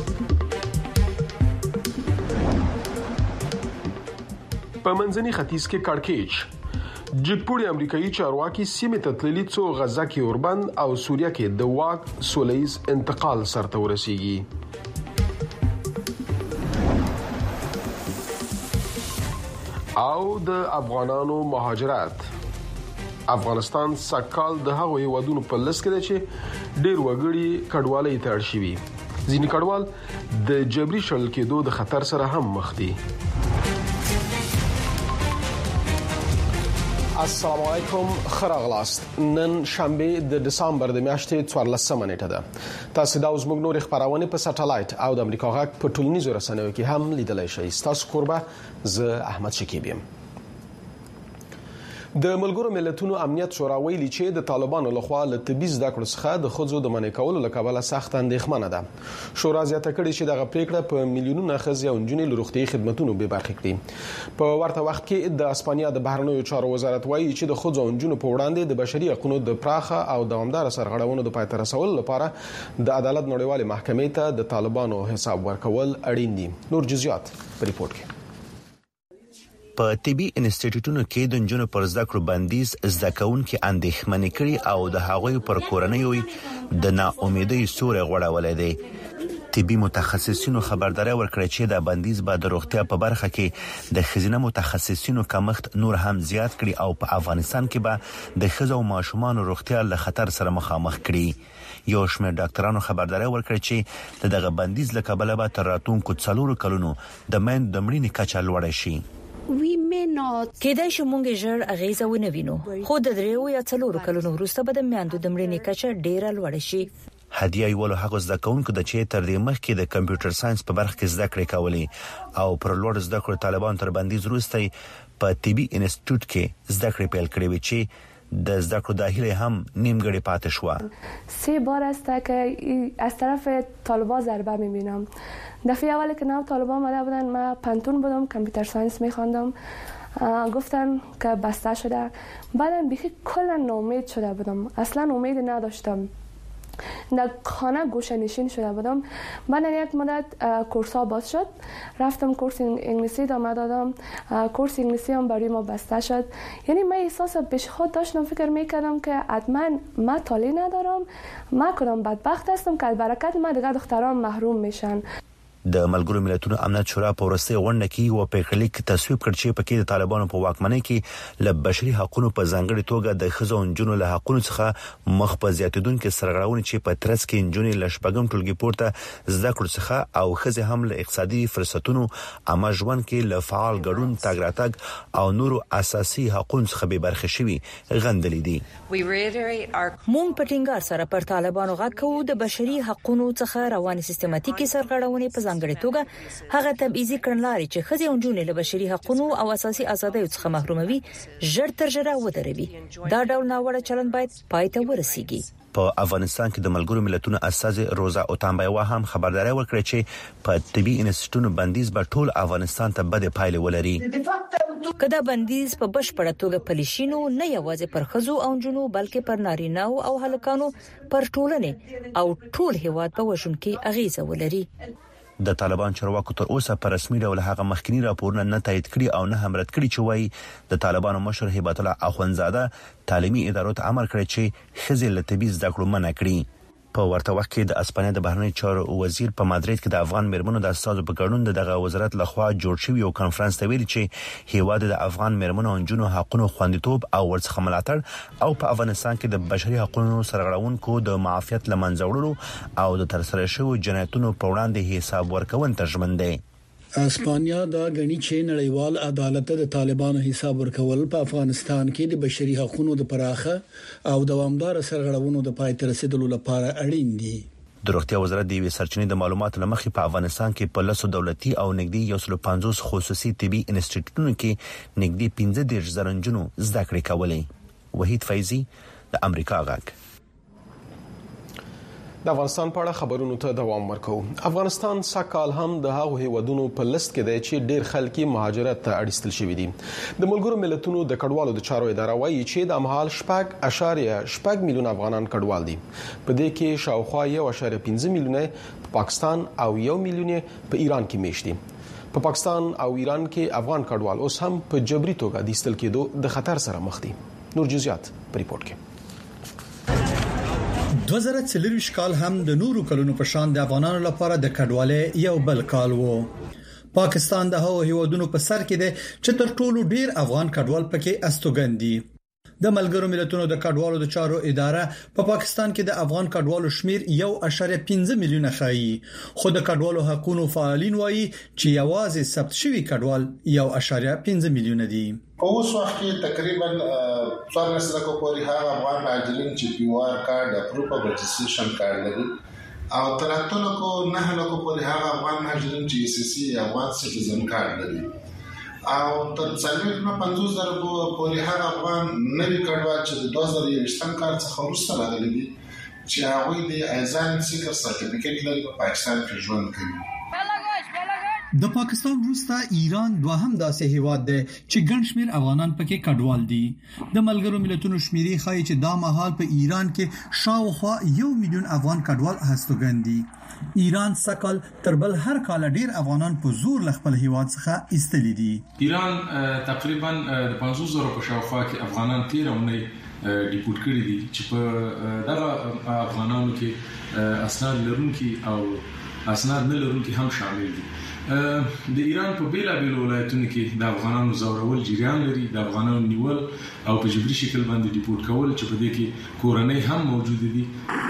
په منځني ختیځ کې کړکېچ جګپوړي امریکایي چارواکي سیمه ته تللي څو غزه کې اوربند او سوریه کې د واک سولهییز انتقال سرته ورسیږي. او د افغانانو مهاجرت افغانستان سکهال د هغو هیوادونو په لست کې دی چې ډېر وګړي کډوالۍ ته اړ شوي. ځینې کډوال د جبري شړل کېدو د خطر سره هم مخ دي. السلام علیکم، خراغلاست. نن شنبه د دسامبر د میاشتې څوارلسمه نیټه ده. تاسو دا زموږ نور خبرونه په سټلایټ او د امریکا غږ په ټولنیزو رسنیو کې هم لیدلای شئ. تاسو قربه زه احمد شکیب یم. د ملګرو ملتونو امنیت شورا ویلي چې د طالبانو لخوا له طبي زده کړو څخه د ښځو د منع کولو له کبله سخت اندېښمنه ده. شورا زیاته کړې چې دغه پریکړه په میلیونونو ښځې او نجونې له روغتیايي خدماتو بې برخې کړي. په ورته وخت کې د اسپانیا د بهرنیو چارو وزارت وایي چې د ښځو او نجونو په وړاندې د بشري حقوقو د پراخه او دوامداره سرغړونو د پای ته رسولو لپاره د عدالت نړیوالې محکمې ته د طالبانو حساب ورکول اړین دي. نور جزئیات په ریپورت کې. په طبي انسټیټیوټونو کې د نجونو پر زده کړو بندیز زده کوونکي اندېښمنې کړي او د هغوی پر کورنیو د ناامیدۍ سوري غوړولې دي. طبي متخصصینو خبرداري ورکړه چې دا بندیز به د روغتیا په برخه کې د ښځینه متخصصینو کمښت نور هم زیات کړي او په افغانستان کې به د ښځو او ماشومانو روغتیا له خطر سره مخامخ کړي. یو شمېر ډاکټرانو خبرداري ورکړه چې دغه بندیز له کبله به تر راتلونکو څلورو کلونو د میندو د مړینې کچه لوړه شي. کېدای شي موږ ژر اغیزه ونه وینو، خو د دریو یا څلورو کلونو وروسته به د میندو د مړینې کچه ډیره لوړه شي. هدیه یو له هغه زده کوونکو د چې تر دې مخکې د کمپیوټر ساينس په برخه کې زده کړې کولې او پر لوړ زده کړو طالبان تر بندیز وروسته په طبي انسټیټیوټ کې زده کړې پیل کړې وي چې د زده کړو داخله هم نیمګړې پاتې شو. سه بار است که از طرف طالبان ضربه میبینم. دفعه اولی که نو طالبان اومده بودن، من پنتون بودم، کامپیوتر ساینس میخواندم، گفتن که بسته شده. بعدم بیخی کلا ناامید شده بودم، اصلا امید نداشتم. در خانه گوشه نشین شده بودم. بعد یک مدت کورس ها باز شد، رفتم کورس انگلیسی ادامه دادم. کورس انگلیسی هم برای ما بسته شد. یعنی من احساس پیش خود داشتم، فکر میکردم که حتما من طالع ندارم، من کدام بدبخت هستم که از برکت من دیگه دختران محروم میشن. د ملګرو ملتونو امنیت شورا په ورسته غونډه کې یو پیغلیک تصویب کړ چې پکې د طالبانو په واکمنۍ کې له بشري حقوقو په ځانګړي توګه د ښځو او نجونو له حقوقو څخه مخ په زیاتیدونکو سرغړونې چې په ترڅ کې نجونې له شپږم ټولګي پورته زده کړو څخه او ښځې هم له اقتصادي فرصتونو عامه ژوند کې له فعال ګډون تګ راتګ او نورو اساسي حقوقو څخه به برخه شوي غندلې دي. مونږ په ټینګار سره پر طالبانو غږ کوو د بشري حقوقو څخه رواني سیستماتیکي سرغړونې په ځانګړي توګه هغه تبعیضي کړنلارې چې ښځې او نجونې له بشري حقوقو او اساسي آزادیو څخه محروموي ژر تر ژره ودروي. دا ډول ناوړه چلند باید پای ته ورسیږي. په افغانستان کې د ملګرو ملتونو اساس روزا اوتانبایوا هم خبرداري ورکړه چې په طبي انسټیټیوټونو بندیز به ټول افغانستان ته بده پایله ولري. کدا بندیز په بشپړه توګه پلي شي نو نه یوازې پر ښځو او نجونو بلکې پر نارینه‌و او هلکانو پر ټولنې او ټول هیواد په وژونکي اغیزه ولري. د طالبان چارواکو تر اوسه په رسمي ډول هغه مخکنی راپورونه نه تایید کړي او نه هم رد کړي چې وایي د طالبانو مشر هیبت الله اخوندزاده تعلیمي ادارو ته امر کړی چې ښځې له طبي زده کړو منع کړي. په ورته وخت کې د اسپانیا د بهرنی چارو وزیر په مادرید کې د افغان مېرمنو د استازو په ګډون دغه وزارت لخوا جوړ شوی یو کانفرنس ته ویلي چې هیواد د افغان مېرمنو او نجونو حقوقو خوندیتوب او ورڅخه ملاتړ او په افغانستان کې د بشري حقوقو سرغړونکو د معافیت لمنځه وړلو او د ترسره شویو جنایتونو په وړاندې حساب ورکون ترجمن دی. اسپانیا دا غني چې نړیوال عدالت د طالبانو حساب ورکول په افغانستان کې د بشري حقوقو د پراخه او دوامدار سرغړونو د پای ته رسیدلو لپاره اړین دي. د روغتیا وزارت د وی سرچینې د معلوماتو لمخې په افغانستان کې په لاسو دولتي او نږدې یو سل پنځوس خصوصي طبي انسټیټیوټونو کې نږدې پنځه دېرش زره نجونو زده کړې کولې. وحید فیضی د امریکا غږ. د افغانستان په اړه خبرونو ته دوام ورکو. افغانستان سکهال هم د هغو هیوادونو په لیست کې دی چې ډیر خلک مهاجرت ته اړیستل شوي دي. د ملګرو ملتونو د کډوالو د چارو اداره وایي چې د مهال شپږ اشاریه شپږ میلیون افغانان کډوال دي. په دې کې شاوخوا یو اشاریه پنځه میلیونه په پاکستان او یو میلیون په ایران کې میشت دي. په پاکستان او ایران کې افغان کډوال اوس هم په جبري توګه د ایستل کېدو د خطر سره مخ دي. نور جزئیات په ریپورت کې. دوه زره څلور کال هم د نورو کلونو په شان د افغانانو لپاره د کډوالۍ یو بل کال وو. پاکستان د هغو هیوادونو په سر کې دی چې تر ټولو ډیر افغان کډوال پکې استوګن دي. د ملګرو ملتونو د کډوالو د چارو اداره په پا پاکستان کې د افغان کډوالو شمیر یو اشاریه پنځه میلیونه ښیي، خو د کډوالو حقوقو فعالین وایي چې یوازې ثبت شوی کډوال یو اشاریه پنځه میلیونه دي. په اوس وخت کې تقریبا څوارلس لکه پورې هغه افغان مهاجرین چې پی او آر کارت اپروو رجسټریشن کارت لري او تر اتو لکه نه لکه پورې هغه افغان مهاجرین چې اس سی افغان سټیزن کارت لري او تر څلور نه پنځوس زره پورې هغه افغان نوي کډوال چې د دوه زره یوویشتم کال څخه وروسته راغلي دي چې هغوی د ایزان سیکر سرټیفیکیټ لري په پاکستان کې ژوند کوي. د پاکستان وروسته ایران دوهم داسې هیواد دی چې ګڼ شمېر افغانان پکې کډوال دي. د ملګرو ملتونو شمیرې ښایي چې دا مهال په ایران کې شاوخوا یو میلیون افغان کډوال هستوګن دي. ایران سکهال تر بل هر کال ډیر افغانان په زور ل خپل هیواد څخه ایستلي دي. ایران تقریبا د پنځوس زره په شاوخوا کې افغانان تیرونه ډیپورټ کړي دي چې په دغه افغانانو کې اسناد لرونکي او اسناد نه لرونکي هم شامل دي. د ایران په بیلا بیل ولایتونو کې د افغانانو زورول جریان لري، د افغانانو نیول او په جبري شکل باندې ډیپورټ کول چې په دې کې کورنۍ هم موجود دي.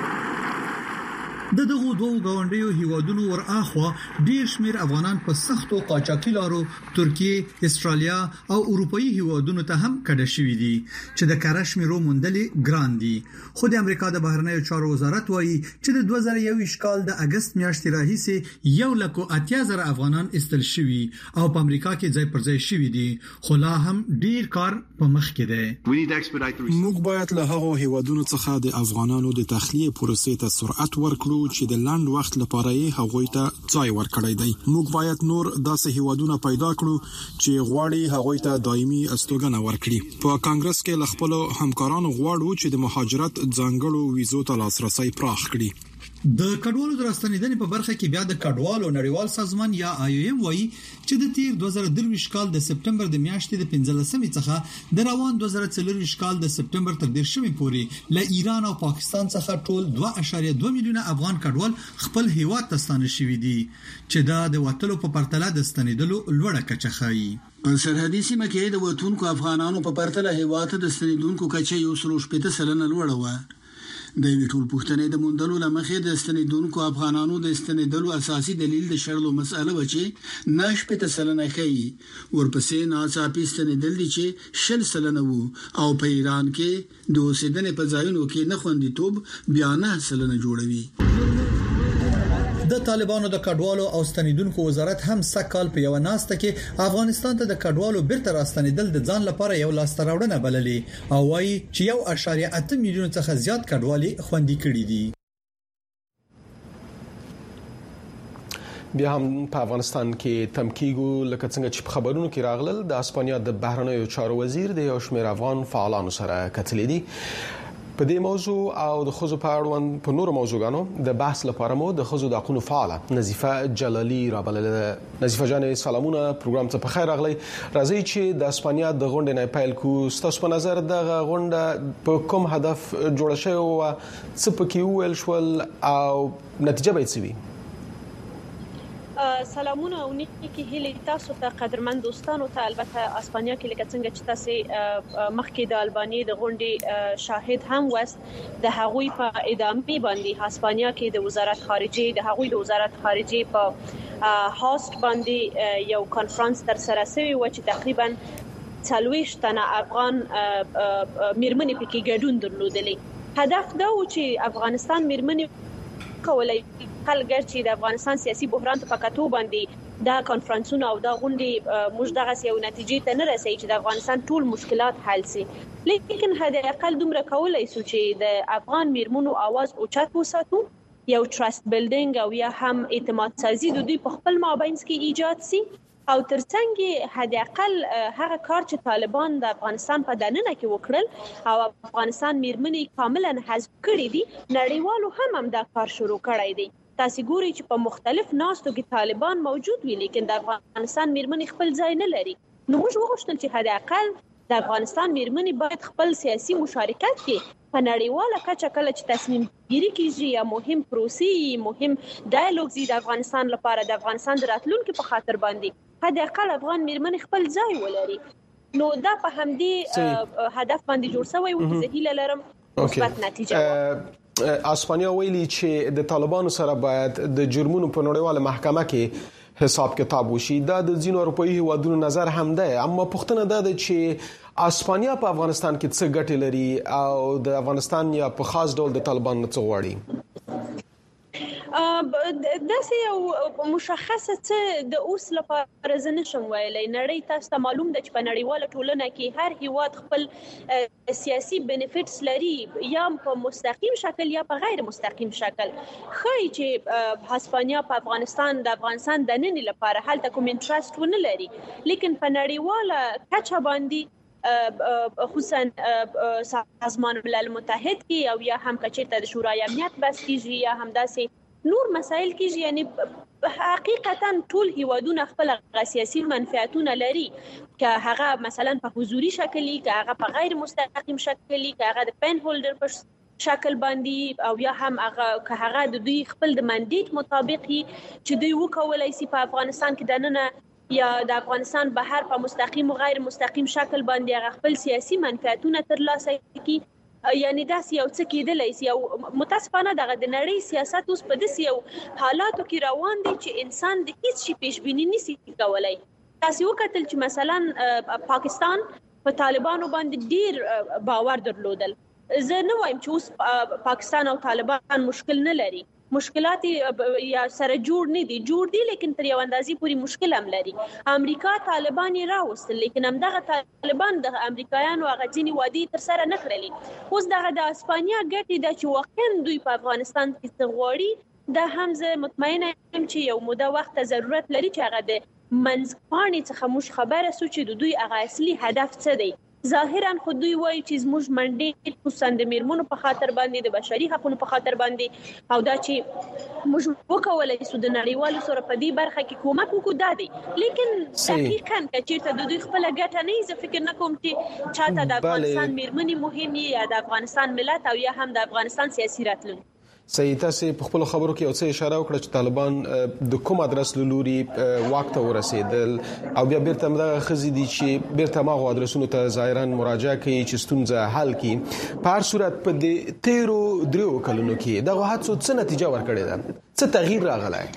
د دغه دوه غونډیو هیوادونو ورآخوا ډیر شمیر افغانان په سختو قاچاقي لارو ترکیه، استرالیا او اروپאי هیوادونو ته هم کډه شوي دي چې د کار شمیرو موندلې ګران دي. خو د امریکا د بهرنیو چارو وزارت وایي چې د دوه زره یوویشت کال د اگست میاشتې راهیسې یو لک اتیا زره افغانان استل شوي او په امریکا کې ځای پر ځای شوي دي، خو لا هم ډیر کار په مخ کې دی. موږ باید له هغو هیوادونو څخه د افغانانو د تخلیه پروسې ته سرعت ورکړو چې د لاند وخت لپاره یې هغوی ته ځای ورکړی دی. موږ باید نور داسې هیوادونه پیدا کړو چې غواړي هغوی ته دایمي استوګنه ورکړي. په کانګرس کې ل خپل همکارانو غواړو چې د مهاجرت ځانګړو ویزو ته لاسرسي پراخ کړي. د کډوالو د راستنیدنې په برخه کې بیا د کډوالو نړیوال سازمان یا آی او ایم وایي چې د تیر دوه زره درویشت کال د سپټمبر د میاشتې د پنځلسمې څخه د روان دوه زره څلورویشت کال د سپټمبر تر دیرشمې پورې له ایران او پاکستان څخه ټول دوه اشاریه دوه میلیونه افغان کډوال خپل هیواد ته ستانه شوي دي چې دا د وټلو په پرتله د ستنیدلو لوړه کچه ښیي. په سرحدي سیمه کې د وټونکو افغانانو په پرتله هیواد ته د ستنیدونکو کچه یو سل شپږ سلنه لوړه و. د ټول پښتنې د موندلو لمخې د استنیدونکو افغانانو د استنیدلو اساسي دلیل د شړلو مسأله و چې نش په تسلنه کوي، ورپسې ناڅاپي استنیدل دي چې شل سلنه وو او په ایران کې د اوسیدنې په ځایونو کې نه خوندیتوب بیا نه سلنه جوړوي. د طالبانو د کډوالو او ستنیدونکو وزارت هم سکهال په یو ناسته کې افغانستان ته د کډوالو بیرته راستنیدل د ځان لپاره یو لاسته راوړنه بللې او وايي چې یو اشاریه اته میلیون څخه زیات کډوالي خوندي کړي دي. بیا هم په افغانستان کې تمکیګو لکه څنګه چې په خبرونو کې راغلل د اسپانیا د بهرنیو چارو وزیر د یو شمېر افغان فعالانو سره کتلې دي. په دې موضوع او د خزو په اړوند په نورو موضوعګانو د بحث لپاره مو د خزو د حقوقو فعاله نظیفه جلالي رابلله. نظیفه جان سلامونه، پروګرام ته په خیر راغلی. راځي چې د اسپانیا د غونډې نه پیل کو. ستاسو په نظر د غونډه په کوم هدف جوړه شوې او څه پکې ویل شول او نتیجه به څه وي؟ سلامونه او نیکی هیله تاسو ته قدرمن دوستانو ته. البته اسپانیا کې لکه څنګه چې تاسو مخکې د الباني د غونډې شاهد هم وست، د هغوی په ادامه باندې اسپانیا کې د وزارت خارجه د هغوی د وزارت خارجه په هاست باندې یو کانفرنس تر سره شوی و چې تقریبا څلوېښت تنه افغان میرمنې پکې ګډون درلودلې. هدف دا و چې افغانستان میرمنې وکولای خلګر چې د افغانستان سیاسي بحران ته پکاتو باندې دا کانفرنسونه او دا غونډې موږ دغه یو نتیجې ته نه رسي چې د افغانستان ټول مشکلات حل سي، لیکن هدا اقل دومره کولای سو چې د افغان میرمنو आवाज اوچت وساتو، یو ترست بیلډینګ او یا هم اعتماد سازي د دوی په خپل مابینس کې ایجاد سي، او ترڅنګ هدا اقل هغه کار چې طالبان د افغانستان په دننه کې وکړل او افغانستان میرمنې کاملا حذف کړې دي، نړیوالو هم هم دا کار شروع کړی دی. تاسو ګورئ چې په مختلف ناستو کې طالبان موجود وي، لیکن د افغانستان میرمنې خپل ځای نه لري. نو موږ وغوښتل چې هدا اقل د افغانستان میرمنې باید خپل سیاسي مشارکت کې په نړیواله کچه کله چې تصمیم ګیری کیږي یا مهم پروسې مهم ډایالوګ د افغانستان لپاره د افغانستان د راتلونکو په خاطر باندې هدا اقل افغان میرمنې خپل ځای ولري. نو دا په همدې هدف باندې جوړ شوی و چې زه هیله لرم مثبت نتیجه اسپانیا ویلي چې د طالبانو سره باید د جرمونو په نړیواله محکمه کې حساب کتاب وشي. دا د ځینو اروپایي هیوادونو نظر هم ده، اما پوښتنه ده چې اسپانیا په افغانستان کې څه ګټه لري او د افغانستان یا په خاص ډول د طالبانو څه غواړي؟ دا یو مشخصه څه د اوس لپاره زنه شم ویلای. نړۍ تاسو ته معلوم ده چې په نړیواله ټولنه کې هر هیواد خپل سیاسي بینیفټس لري، یا په مستقیم شکل یا په غیر مستقیم شکل. خای چې هسپانیا په افغانستان د افغانستان د نن لپاره هلته کوم انټرست ونه لري، لیکن په نړیواله کچه باندې خصوصا سازمان ملل متحد کې او یا هم کچېرته د شورای امنیت بس کیږي یا هم داسې نور مسائل کیږي، یعنی حقیقتا ټول هیوادونه خپل سیاسي منفعتونه لري، که هغه مثلا په حضوري شکل که هغه په غیر مستقیم شکل که هغه د پین هولډر په شکل باندې او یا هم هغه که هغه د دوی خپل د منډیټ مطابق چې دوی وکولای شي په افغانستان کې دننه یا د افغانستان بهر په مستقیم او غیر مستقیم شکل باندې هغه خپل سیاسي منفعتونه ترلاسه کړي. یعنی دا یو څه کېدلای شي او متاسفانه دغه د نړۍ سیاست اوس په داسې یو حالاتو کې روان دي چې انسان د هیڅ شي پیشبینی نشي کولای. تاسو وکتل چې مثلا پاکستان په طالبانو باندې ډیر باور درلودل. زه نه وایم چې اوس پاکستان او طالبان مشکل نه لري، مشکلات یا سره جوړ نه دي، جوړ دي لیکن تر یو اندازې پوری مشکل هم لري. امریکا طالبان یې راوستل، لیکن هم دغه طالبان د امریکایانو هغه ځینی وادي تر سره نه کړلې. اوس دغه د اسپانیا ګټي د چې واقعا دوی په افغانستان کې څغوري د همزه مطمئنه یم چې یو موده وخت ضرورت لري چې هغه د منځپانې څخه موږ خبره سو چې د دوی هغه اصلي هدف څه دی. ظاهرا خو دوی وایي چې زموږ منډې خصوصا د میرمنو په خاطر باندې د بشري حقوقو په خاطر باندې او دا چې موږ وکولای شو د نړیوالو سره په دې برخه کې کومک وکړو دا دی، لیکن دقیقاً چې د دوی خپل ګټه نه زه فکر نه کوم چې چاته د افغانستان میرمنې مهمه یا د افغانستان ملت او یا هم د افغانستان سیاسي راتلونکي. سید تاسو په خپل خبرو کې اوسه اشاره وکړه چې طالبان د کوم ادرس لوري واک ته ورسېدل او بیا بیرته مدغه خزي دي چې بیرته ماغو ادرسونو ته ظاهرا مراجعه کوي چې ستونزه حل کړي. په هر صورت په دې تیرو دریو کلونو کې دغه هڅو څه نتیجه ورکړې ده، څه تغییر راغلی؟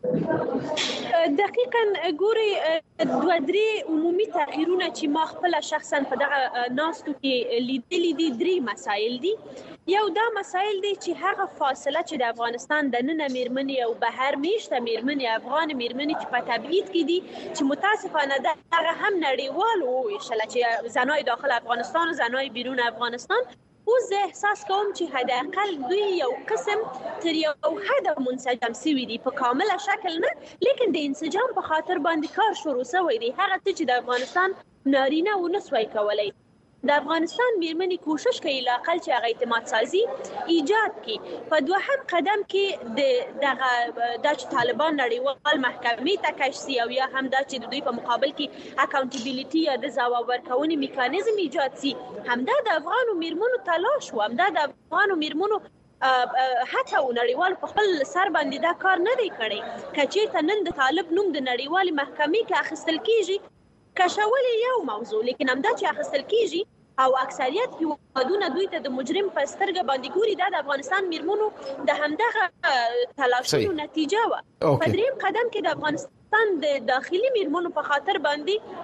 دقیقاً ګوري دوه درې عمومي تغییرونه چې ما خپل شخصا په دغه ناستو کې لیدلې دي درې مسایل دي. یو دا مسایل دي چې هغه فاصله چې د افغانستان د نن میرمنې او بهر میشته میرمنې افغان میرمنې چې په تبعید کې دي چې متاسفانه دغه هم نړیوال او شله چې زنای داخل افغانستان او زنای بیرون افغانستان اوس زه احساس کوم چې حداقل دوی یو قسم تر یو حد منسجم شوي دي، په کامله شکل نه لیکن د انسجام په خاطر باندې کار شروع شوی دی. هغه څه چې د افغانستان نارینه ونه سوی کولای، د افغانستان میرمنې کوشش کوي لاقل چې هغه اعتماد سازي ایجاد کړي. په دوهم قدم کې د دغه د طالبان نړیوال محکمې ته کشسي او یا هم د چې دوی په مقابل کې اکاونټیبিলিټي یا د ځواب ورکونې میکانیزم ایجاد سي. همدا د افغانو میرمنو تلاش و، همدا د افغانو میرمنو حتی نړیوال په خپل سر باندې دا کار نه دی کړی. کچېرته نن د طالب نوم د نړیوال محکمې کې اخیستل کیږي کشول یو موضوع، لیکن همدا چې اخیستل کیږي او اکثریت هیوادونه دوی ته د مجرم په سترګه باندې ګوري، دا د افغانستان میرمنو د همدغه تلاشونو نتیجه و. په دریم قدم کې د افغانستان د داخلي میرمنو په خاطر باندې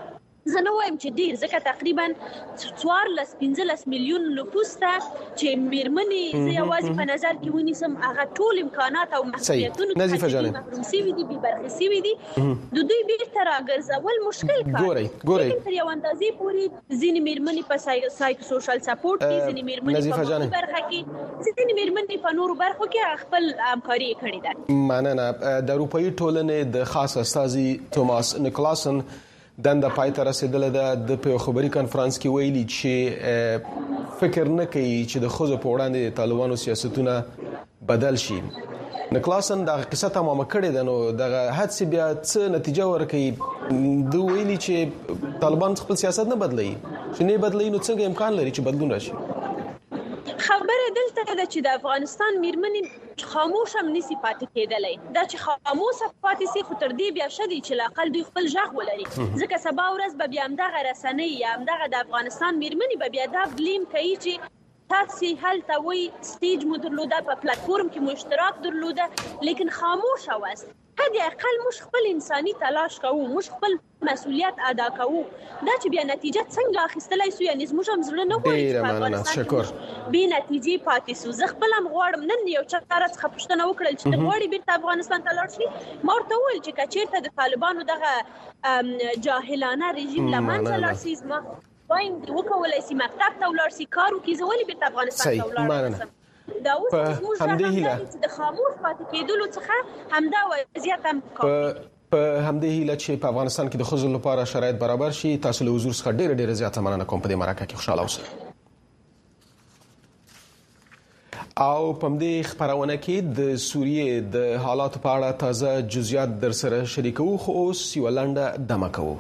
زه نه وایم چې ډیر، ځکه تقریبا څوارلس پنځلس میلیون نفوس ته چې میرمنې زه یوازې په نظر کې ونیسم هغه ټول امکانات او مسؤلیتونه نظیفه جانه محروم شوي دي، بې برخې شوي دي، د دوی بیرته راګرځول مشکل کار ګورئ ګورئ تر یو اندازې پورې ځینې میرمنې په سایکو سوشل سپورټ کې، ځینې میرمنې په مالي برخه کې، ځینې میرمنې په نورو برخو کې خپل همکاري کړې ده. مننه. د اروپאי ټولنې د خاص استازي توماس نیکلاسن دنده پای ته رسیدله ده. د په خبري کانفرنس کې ویلي چې فکر نه کوي چې د خوځو په وړاندې طالبانو سیاستونه بدل شي. نکلاسن دا قصه تمام کړې ده، نو دغه هڅه بیا څه نتیجه ورکړي؟ دوی ویلي چې طالبان خپل سیاست نه بدلوي، چې نه بدلوي نو څنګه امکان لري چې بدلون راشي؟ خبره دلته ده چې د افغانستان میرمنې خاموش هم نسی پاتې کېدلای. دا چې خاموش پاتې سي خو تر دې بیا شدي چې لاقل دوی خپل ژغ ولري، ځکه سبا ورځ به بیا همدغه رسنۍ یا همدغه د افغانستان میرمنې به بیا دا بلیم کوي چې تاسو هلته وی سټیج مو درلوده، په پلیټفورم کې مو اشتراک درلوده، لیکن خاموش اوست. هدي اقل مش خپل انساني تلاش کوو، مش خپل مسؤلیت ادا کوو. دا چې بیا نتیجه څنګه اخیستلای سو، یعنی زموږ هم زړه نه غواړي چې په افغانستان کې به نتیجې پاتې سو. زه خپل هم غواړم نن یو چاره څخه پوښتنه وکړل چې غواړي بیرته افغانستان ته لاړ شي. ما ورته وویل چې کچېرته د طالبانو دغه جاهلانه رژیم لمنځه لاړ شي، ما وایم وکولای شي مکتب ته ولاړ شي، کار وکړي، زه ولې بیرته افغانستان ته ولاړ شم؟ دا اوس موږ هم د خاموش پاتې کېدلو څخه همدا وضعیت هم کوي. په همدې هیله چې په افغانستان کې د ښځو لپاره شرایط برابر شي. تاسو له حضور څخه ډېر ډېر زیاته مننه کوم. په دې مرکه کې خوشاله اوسئ. او په دې خبرونه کې د سوریې د حالاتو په اړه تازه جزئیات در سره شریکو، خو اوس یو لنډه دمه کوو.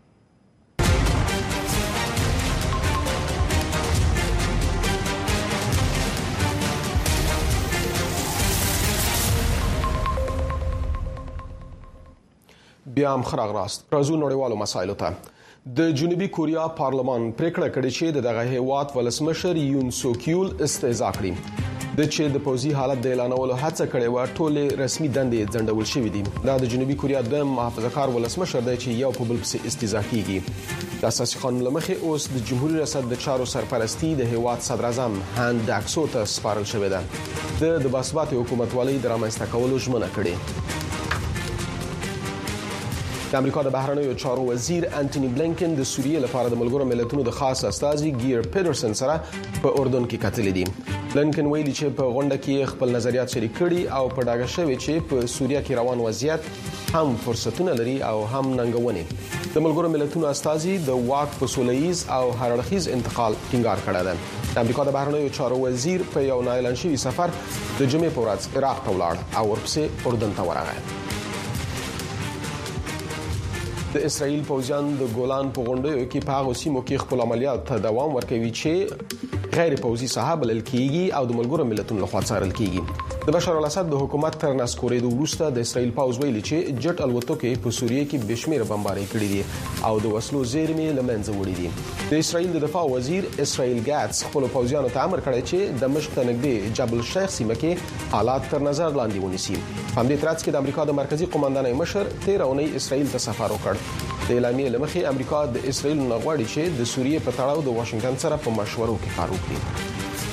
بیا هم خراغ راست راځو نړیوالو مسایلو ته. د جنوبي کوریا پارلمان پریکړه کړې چې دغه هیواد ولسمشر یون سوکیول استعزا کړي. د چې د پوزي حالت د اعلانولو هڅه کړې و، ټول رسمي دندې ځنډول شوې دي. دا د جنوبي کوریا د محافظه‌کار ولسمشر دی چې یو په بل پسې استعزا کیږي. د اساسي قانون لمخې اوس د جمهوریت ریاست د چارو سرپرستی د هیواد صدر اعظم هاند ډاکسو ته سپارل شوې ده. د باسواته حکومتوالۍ د رامنځته کولو ژمنه کړې. د امریکا د بهرنیو چارو وزیر انټونی بلینکن د سوریې لپاره د ملګرو ملتونو د خاص استازي ګیر پیټرسن سره په اردن کې کتلې دي. بلینکن ویلي چې په غونډه کې خپل نظریات شریک کړي او په ډاګه شوی چې په سوریه کې روان وضعیت هم فرصتونه لري او هم ننګونې. د ملګرو ملتونو استازي د واک په سولهییز او هرړخیز انتقال ټینګار کړی دی. د امریکا د بهرنیو چارو وزیر په یو نااعلان شوی سفر د جمعې په ورځ عراق ته ولاړ او ورپسې اردن ته ورغی. د اسرائیل پوځیان د ګولان په غونډیو کې په هغه سیمو کې خپل عملیات ته دوام ورکوي چې غیر پوځي صاحب بلل کیږي او د ملګرو ملتونو لخوا څارل کیږي. د بشار الاسد د حکومت تر نسکورېدو وروسته د اسرائیل پوځ ویلي چې جټ الوتکې په سوریه کې بشمیر بمبارۍ کړې دي او د وسلو زیرمې لمنځه وړي دي. د اسرائیل د دفاع وزیر اسرائیل ګاتس خپل پوځیانو ته امر کړی چې د مشت نږدې جبل شیخ سیمه کې حالات تر نظر لاندې ونیسي. په همدې ترڅ کې د امریکا د مرکزی قوماندانۍ مشر تیر اونۍ اسرائیل ته سفر وکړ. د اعلامیې لمخې امریکا د اسرائیل نه غواړي چې د سوریې په تړاو د واشنگټن سره په مشورو کې کار وکړي.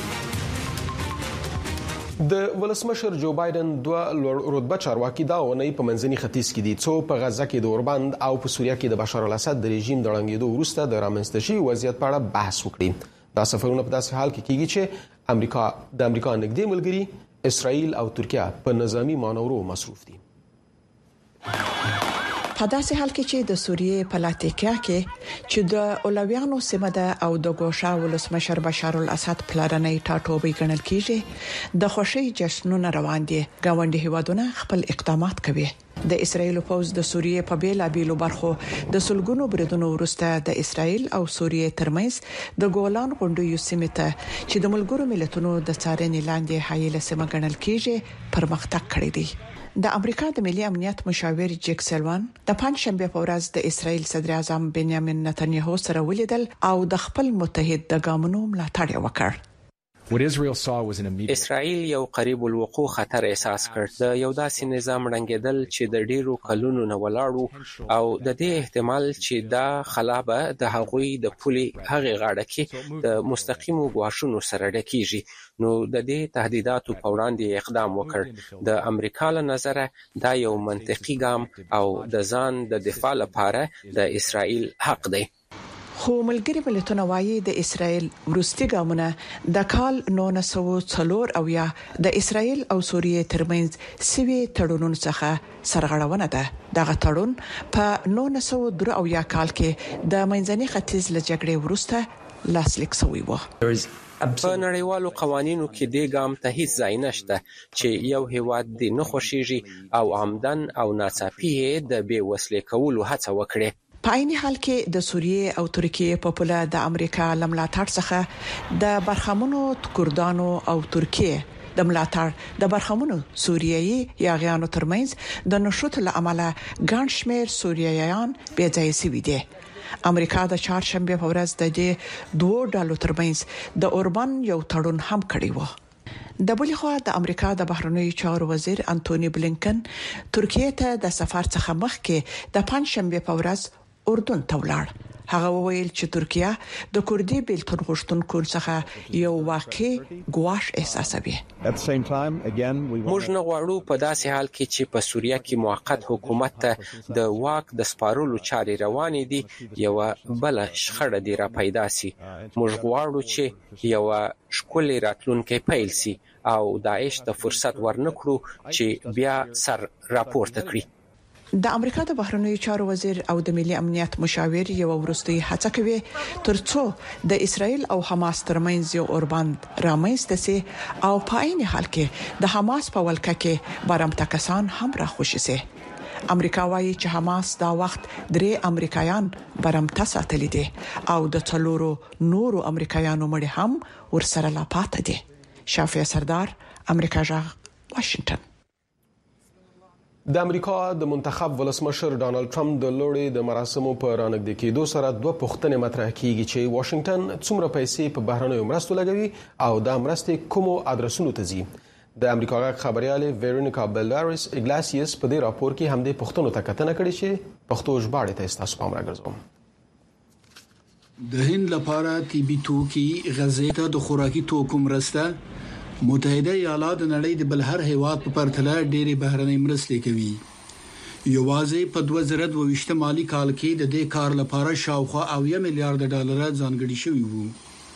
د ولسمشر جو بایدن دوه رتبه چارواکي دا ونې په منځني ختیځ کې دي، څو په غزه کې د اوربند او په سوریه کې د بشار الاسد د رژیم د ړنګېدو وروسته د رامنځته شوي وضعیت په اړه بحث وکړي. دا سفرونه په داسې حال کې کیږي چې امریکا د امریکا نږدې ملګري اسرائیل او ترکیه په نظامی مانورو مصروف دي. په داسې حال کې چې د سوریې په لاتیکیا کې چې د اولویانو سیمه ده او د ګوشا ولسمشر بشار الاسد پلانې ټاټوبې ګڼل کیږي، د خوشي جشنونه روان دي. ګاونډي هیوادونه خپل اقدامات کوي. د اسرایل پوز د سوریې په بیلا بیلو برخو د سلګونو بریدونو وروسته د اسرایل او سوریې ترمنځ د ګولان غونډیو سیمه ته چې د ملګرو ملتونو د څارنې لاندې حایله سیمه ګڼل کیږي پرمختګ کړی دی. د امریکا د ملي امنیت مشاور جیک سلوان د پنځشنبه په ورځ د اسرایل صدر اعظم بنیامین نتنیاهو سره ولیدل او د خپل متحد د ګامونو ملاتړ وکړ. اسرائیل یو قریب الوقوع خطر احساس کړ، د یو داسې نظام رنګېدل چې د ډیرو کلونو نه ولاړو او د دې احتمال چې دا خلابه د هغوی د پولې هغه غاړه کې د مستقیمو ګواښونو سره ډکیږي. نو د دې تهدیداتو په وړاندې اقدام وکړ. د امریکا له نظره دا یو منطقي ګام او د ځان د دفاع لپاره د اسرائیل حق دی. خو ملګری ملتونه وايي د اسرائیل ورستي ګامونه د کال نو نسو څلور او یا د اسرائیل او سوریې ترمنځ سوي تړونونو څخه سرغړونه ده. دغه تړون په نو نسو در او یا کال کې د منځني ختیځ له جګړې وروسته لاسلیک شوی و. په نړیوالو قوانینو کې د ګام ته هیڅ ځای نشته چې یو هیواد د نه خوشيږي او عمدن او ناڅاپي د بې وسلې کولو هڅه وکړي. په عین حال کې د سوریې او ترکیې په پوله د امریکا لملاتړ څخه د برخمنو کردانو او ترکیې د ملاتړ د برخمنو سوریایي یاغیانو ترمنځ د نشوت لامل ګڼ شمېر سوریایان بې ځای شوي دي. امریکا د چهارشنبه په ورځ د دې دوه ډلو ترمنځ د اوربان یو تړون هم کړی و. د بل خوا د امریکا د بهرنیو چارو وزیر انټونی بلینکن ترکیې ته د سفر څخه مخکې د پنځشنبه په ورځ اردن ته ولاړ. هغه وویل چې ترکیه د کوردي بیلتون غوښتونکو څخه یو واقعي ګواښ احساسوي. موږ نه غواړو په داسې حال کې چې په سوریه کې موقت حکومت ته د واک د سپارلو چارې روانې دي یو بل شخړه دی را پیدا سي. موږ غواړو چې یو شکل راتلونکي پیل سي او داعش ته فرصت ورنکړو چې بیا سر راپورته کړي. د امریکا د بهرنیو چارو وزیر او د ملي امنیت مشاور یو ورستي هڅه کوي ترڅو د اسرائیل او حماس ترمنځ یو اوربند رامنځته سي او په عین حال کې د حماس په ولکه کې بارمته کسان هم راخوشي سي. امریکا وايي چې حماس دا وخت درې امریکایان برمته ساتلي دي او د څلورو نورو امریکایانو مړي هم ورسره لا پاتې دي. شافعي سردار، امریکا جغ، واشنگټن. د امریکا د منتخب ولسمشر ډانلډ ټرمپ د لوړې د مراسمو په رانږدې کېدو سره دوه پوښتنې مطرح کیږي چې واشنگټن څومره پیسې په بهرنیو مرستو لګوي او دا مرستې کومو ادرسونو ته ځي. د امریکا غږ خبرياله ویرونیکا بیلاریس اګلاسیس په دې راپور کې هم د پوښتنو ته کتنه کړې چې پښتو ژباړې ته تاسو پام راګرځوم. د هند لپاره طبي توکي، غذا ته د خوراکي توکو مرسته متحده ایالات د نړۍ د بل هر هیواد په پرتله ډېری بهرنۍ مرستې کوي. یوازې په دوه زره دوه ویشت مالی کال کې د دې کار لپاره شاوخوا اویا میلیارډ ډالر ځانګړي شوي وو.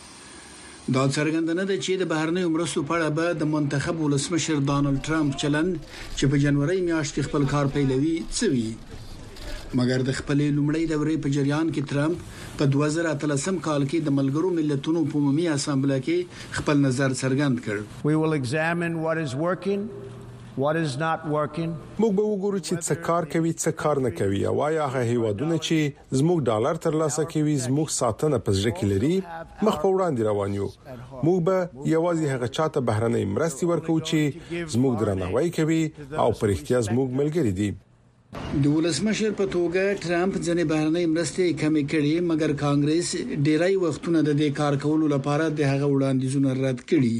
دا څرګندونه ده چې د بهرنۍ مرستو په اړه به د منتخب ولسمشر ډانلډ ټرمپ چلن چې په جنوري میاشت خپل کار پیلوي څوي. مګر د خپلې لومړۍ دورې په جریان کې ټرمپ په دوه زره اتلسم کال کې د ملګرو ملتونو په عمومي اسامبله کې خپل نظر څرګند کړ. We will examine what is working, what is not working. موږ به وګورو چې څه کار کوي څه کار نه کوي او آیا هغه هیوادونه چې زموږ ډالر ترلاسه کوي زموږ ساتنه په ځکه کې لري مخ په وړاندې روان یو. موږ به یوازې هغه چاته بهرنۍ مرستې ورکو چې زموږ درناوی کوي او پر احتیاج موږ ملګری دي. د ولسمشر په توګه ټرمپ ځنې بهرنۍ مرستې کمې کړې مګر کانګرس ډیری وختونه د دې کار کولو لپاره د هغه وړاندیزونه رد کړي.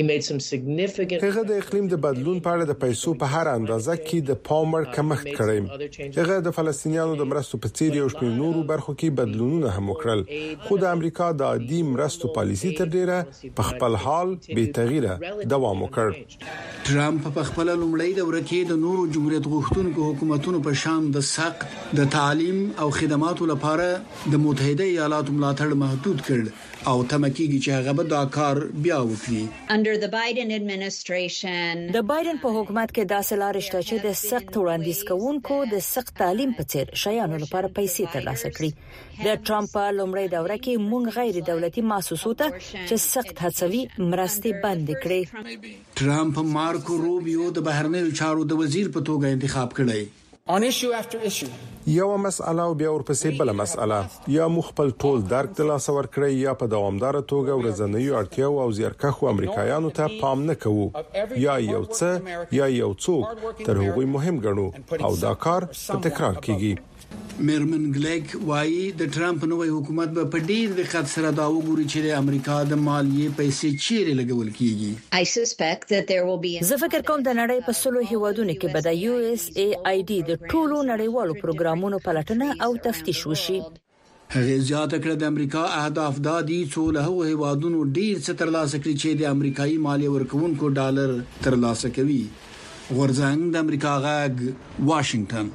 هغه د اقلیم د بدلون په اړه د پیسو په هر اندازه کې د پامر کمښت کړی. هغه د فلسطینیانو د مرستو په څیر یو شمېر نورو برخو کې بدلونونه هم وکړل خو د امریکا د عادي مرستو پالیسي تر ډیره په خپل حال بې تغییره دوام وکړ. ټرمپ په خپل لومړۍ دوره کې د نورو جمهوریت غوښتونکو حکومتونو په شان د سقط د تعلیم او خدماتو لپاره د متحده ایالاتو ملاتړ محدود کړ او تمکیږي چې هغه به دا کار بیا وکړي. Under the Biden administration د بایدن په حکومت کې داسې لارې شته چې د سخت وړاندیز کوونکو د سخت تعلیم په څیر شیانو لپاره پیسې ترلاسه کړي. د ټرمپ په لومړۍ دوره کې موږ غیر دولتي مؤسسو ته چې سخت هڅوي مرستې بند کړې. ټرمپ مارکو روبیو د بهرنیو چارو د وزیر په توګه انتخاب کړی. On issue after issue. یو مسأله او بیا ورپسې بل مسأله یا مخبل ټول درک د لاس ور کړی یا په دوامدار توګه ورځنیو اړتیاو او زیارکښو امریکایانو ته پام نه کوو یا یو څه یا یو څوک تر هغوی مهم ګڼو او دا کار په تکرار کیږي. میرمن ګلیک وايي د ټرمپ نوې حکومت به په ډیر دقت سره دا وګوري چې د امریکا د مالیې پیسې چیرې لګول کیږي. زه فکر کوم د نړۍ په سلو هیوادونو کې به د یو اس ای آی ډي د ټولو نړیوالو پروګرامونو پلټنه او تفتیش وشي. هغه زیاته کړه د امریکا اهداف دا دي چې له هغو هیوادونو ډیر څه ترلاسه کړي چې د امریکایي مالیې ورکوونکو ډالر ترلاسه کوي. غورځنګ د امریکا غږ واشنگټن.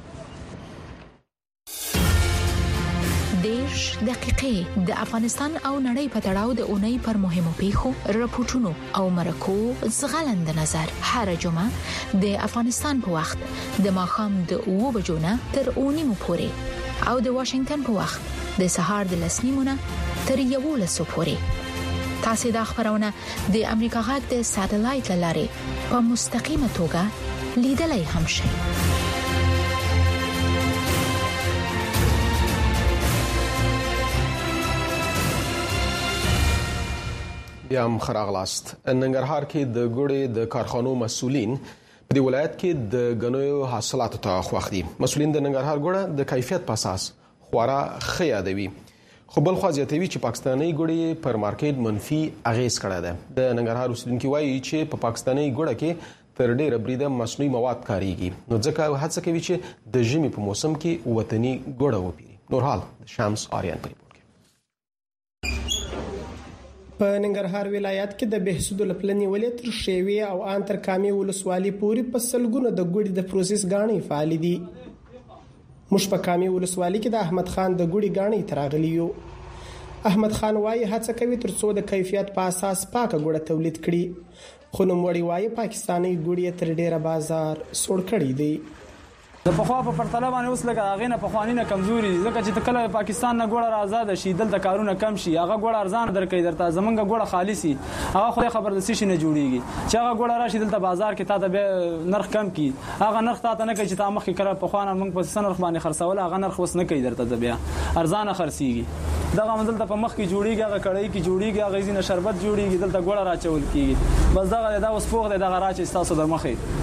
دیش دقیقې د افغانستان او نړۍ په تړاو د اونۍ پر مهمو پیښو راپورټونو او مرکو زغلند نظر هر جمعه د افغانستان په وخت د ماښام د اوو بجو نه تر اونۍ مو پورې او د واشنگټن په وخت د سهار د لس نیمو نه تر یوولسو پورې. تاسو د خبرونه د امریکا غږ د ساتلایت لارې په مستقیمه توګه لیدلای هم شئ. بیا هم خراغلاست. ننګرهار کې د ګوړې د کارخانو مسولین په دې ولایت کې د غنیو حاصلاتو ته خوښ دي. مسولین د ننګرهار ګوړه د کیفیت په اساس خورا ښه یادوي. خو بل خو ځاتوي چې پاکستاني ګوړې پر مارکیټ منفي اغیز کړی دی. د ننګرهار اوسیدونکو وایي چې په پاکستاني ګوړه کې تر ډیره بریده مصنوعي مواد کاریږي، نو ځکه هڅه کوي چې د ژمي په موسم کې وطني ګوړه وپیري. نورحال شمس آریان پری په ننګرهار ولایت کې د بهسود لپلنی ولې تر شیوی او ان تر کامي ولسوالي پورې په سلګونو د ګوړې د پروسس غاڼې فعال دي. مش په کامي ولسوالي کې د احمد خان د ګوړې غاڼې تراغلیو. احمد خان وايي هڅه کوي تر څو د کیفیت په اساس پاکه ګوړه تولید کړي، خو نو وړي وايي پاکستاني ګوړې تر ډیره بازار سوړ کړي دي. د پخوا په پرتله باندې اوس لګا هغه نه پخوانی نه کمزوري ځکه چې کله پاکستان نه ګوړه آزاد شي دلته کارونه کم شي، هغه ګوړه ارزان درکې درته زمونږ ګوړه خالصي هغه خو خبر د سشي نه جوړیږي چې هغه ګوړه راشي دلته بازار کې تا ته نرخ کم کی، هغه نرخ تا ته نه کوي چې تا مخ کې کړه پخوانه موږ په سنرخ باندې خرڅول، هغه نرخ وس نه کوي درته بیا ارزان خرڅيږي. دغه منځل ته په مخ کې جوړیږي، هغه کړای کې جوړیږي، هغه زینه شربت جوړیږي، دلته ګوړه راچول کیږي. بس دغه دا اوس پوغ دغه راچې تاسو در مخې.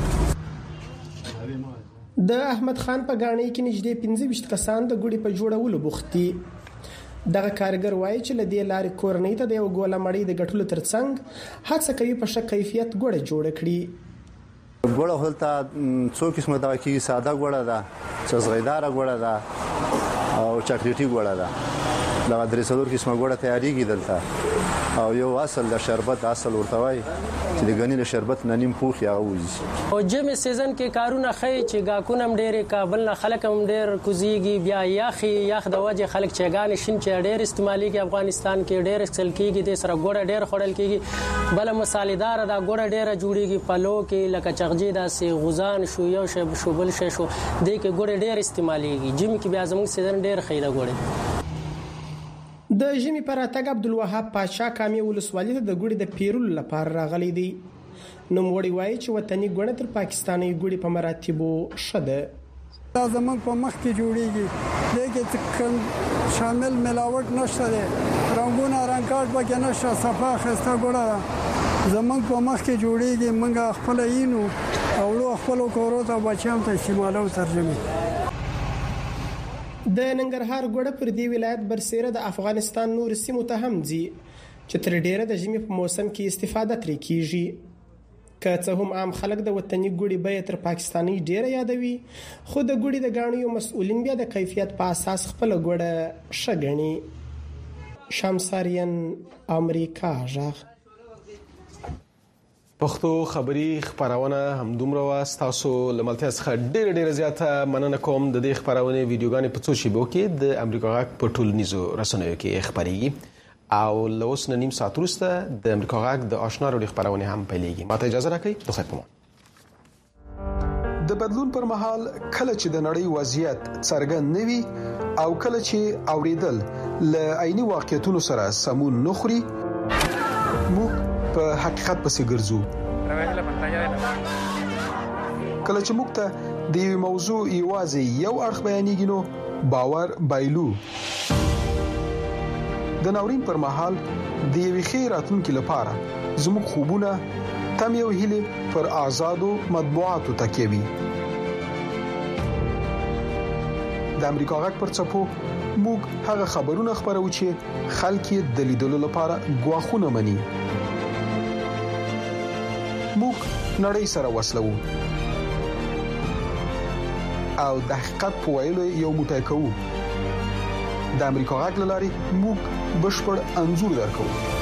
د احمد خان په غاڼې کې نږدې پنځه ویشت کسان د ګوړې په جوړولو بوختي. دغه کارګر وایي چې لدې لارې کورنۍ ته د یو ګوله مړۍ د ګټلو ترڅنګ هڅه کوي په ښه کیفیت ګوړه جوړ کړي. ګوړه هلته څو قسمه دا کې ساده ګوړه ده، چزغیدار ګوړه ده او چاکلیټي ګوړه ده. دا درې څلور قسمه ګوړه تیاریږي دلته او یو اصل د شربت اصل ورته وایي چې د غنی له شربت نه نیم پوخ یا وځي. او جمع سیزن کې کارونه خي چې گاکونم ډېر کابل نه خلک هم ډېر کوزيږي، بیا یاخي یاخ د وجه خلک چګان شین چې ډېر استعمالي کې افغانستان کې ډېر استعمال کیږي، د سره ګوړه ډېر خړل کیږي، بل مصالحدار دا ګوړه ډېر جوړیږي، پلو کې لکه چغجي داسې غوزان شو یو شی شو بل شی شو د کې ګوړه ډېر استعماليږي. جمع کې بیا زموږ سیزن ډېر خیره ګوړه. د ژمي پر اتګ عبدالوهاب پاشا کامي ولسوالۍ ته د ګوړې د پیرولو لپاره راغلي دي. نوموړي وایي چې وطني ګوړه تر پاکستاني ګوړې په مراتبو ښه ده. دا زمونږ په مخ کې جوړیږي، لیکن شامل ملاوټ نشته ده، رنگونه رنگکاټ پکې نشته، صفا خسته ګوړه ده زمونږ په مخ کې جوړیږي. موږ خپل اینو او خپل کورو ته بچیان ته استعمالو ترجمه. د ننګرهار ګوړه پر دی ولایت برسیره د افغانستان نور سیمو ته هم ځي چې تر ډیره د ژمي په موسم کې استفاده ترې کیږي. که څه هم عام خلک د وطني ګوړې بیه تر پاکستاني ډیره یادوي، خو د ګوړې د غاڼیو مسؤلین بیا د کیفیت په اساس خپل ګوړه ښه ګڼي. شمساریان امریکا ژغ پښتو خبري خبرونه هم دومره واستاسو لملتیا څخه ډېر ډېر زیاته مننه کوم. د دې خبرونه ویډیوګانې په څو شیبو کې د امریکا غږ په ټولنیزو رسنیو کې خبريږي او لوس نیم ساعت وروسته د امریکا غږ د آشنا رادیو خبرونه هم پیلېږي. ماته اجازه راکړئ د خیر په مان. د بدلون پر مهال کله چې د نړۍ وضعیت څرګند نوي او کله چې اوریدل ل عیني واقعیتونو سره سمون نخري، موږ په حقیقت پسې ګرځو. کله چې موږ ته د یو موضوع یوازې یو اړخ بیانېږي نو باور بایلو. د ناورین پر مهال د یوې ښې راتلونکې لپاره زموږ خوبونه تم یو هیله پر آزادو مطبوعاتو تکیه وي. د امریکا غږ پر څپو موږ هغه خبرونه خبرو چې خلک یې د لیدلو لپاره غواخونه مني. موږ نړۍ سره وصلو او د حقیقت په ویلو یو موټی کوو. د امریکا غږ لاري موږ بشپړ انزور درکو.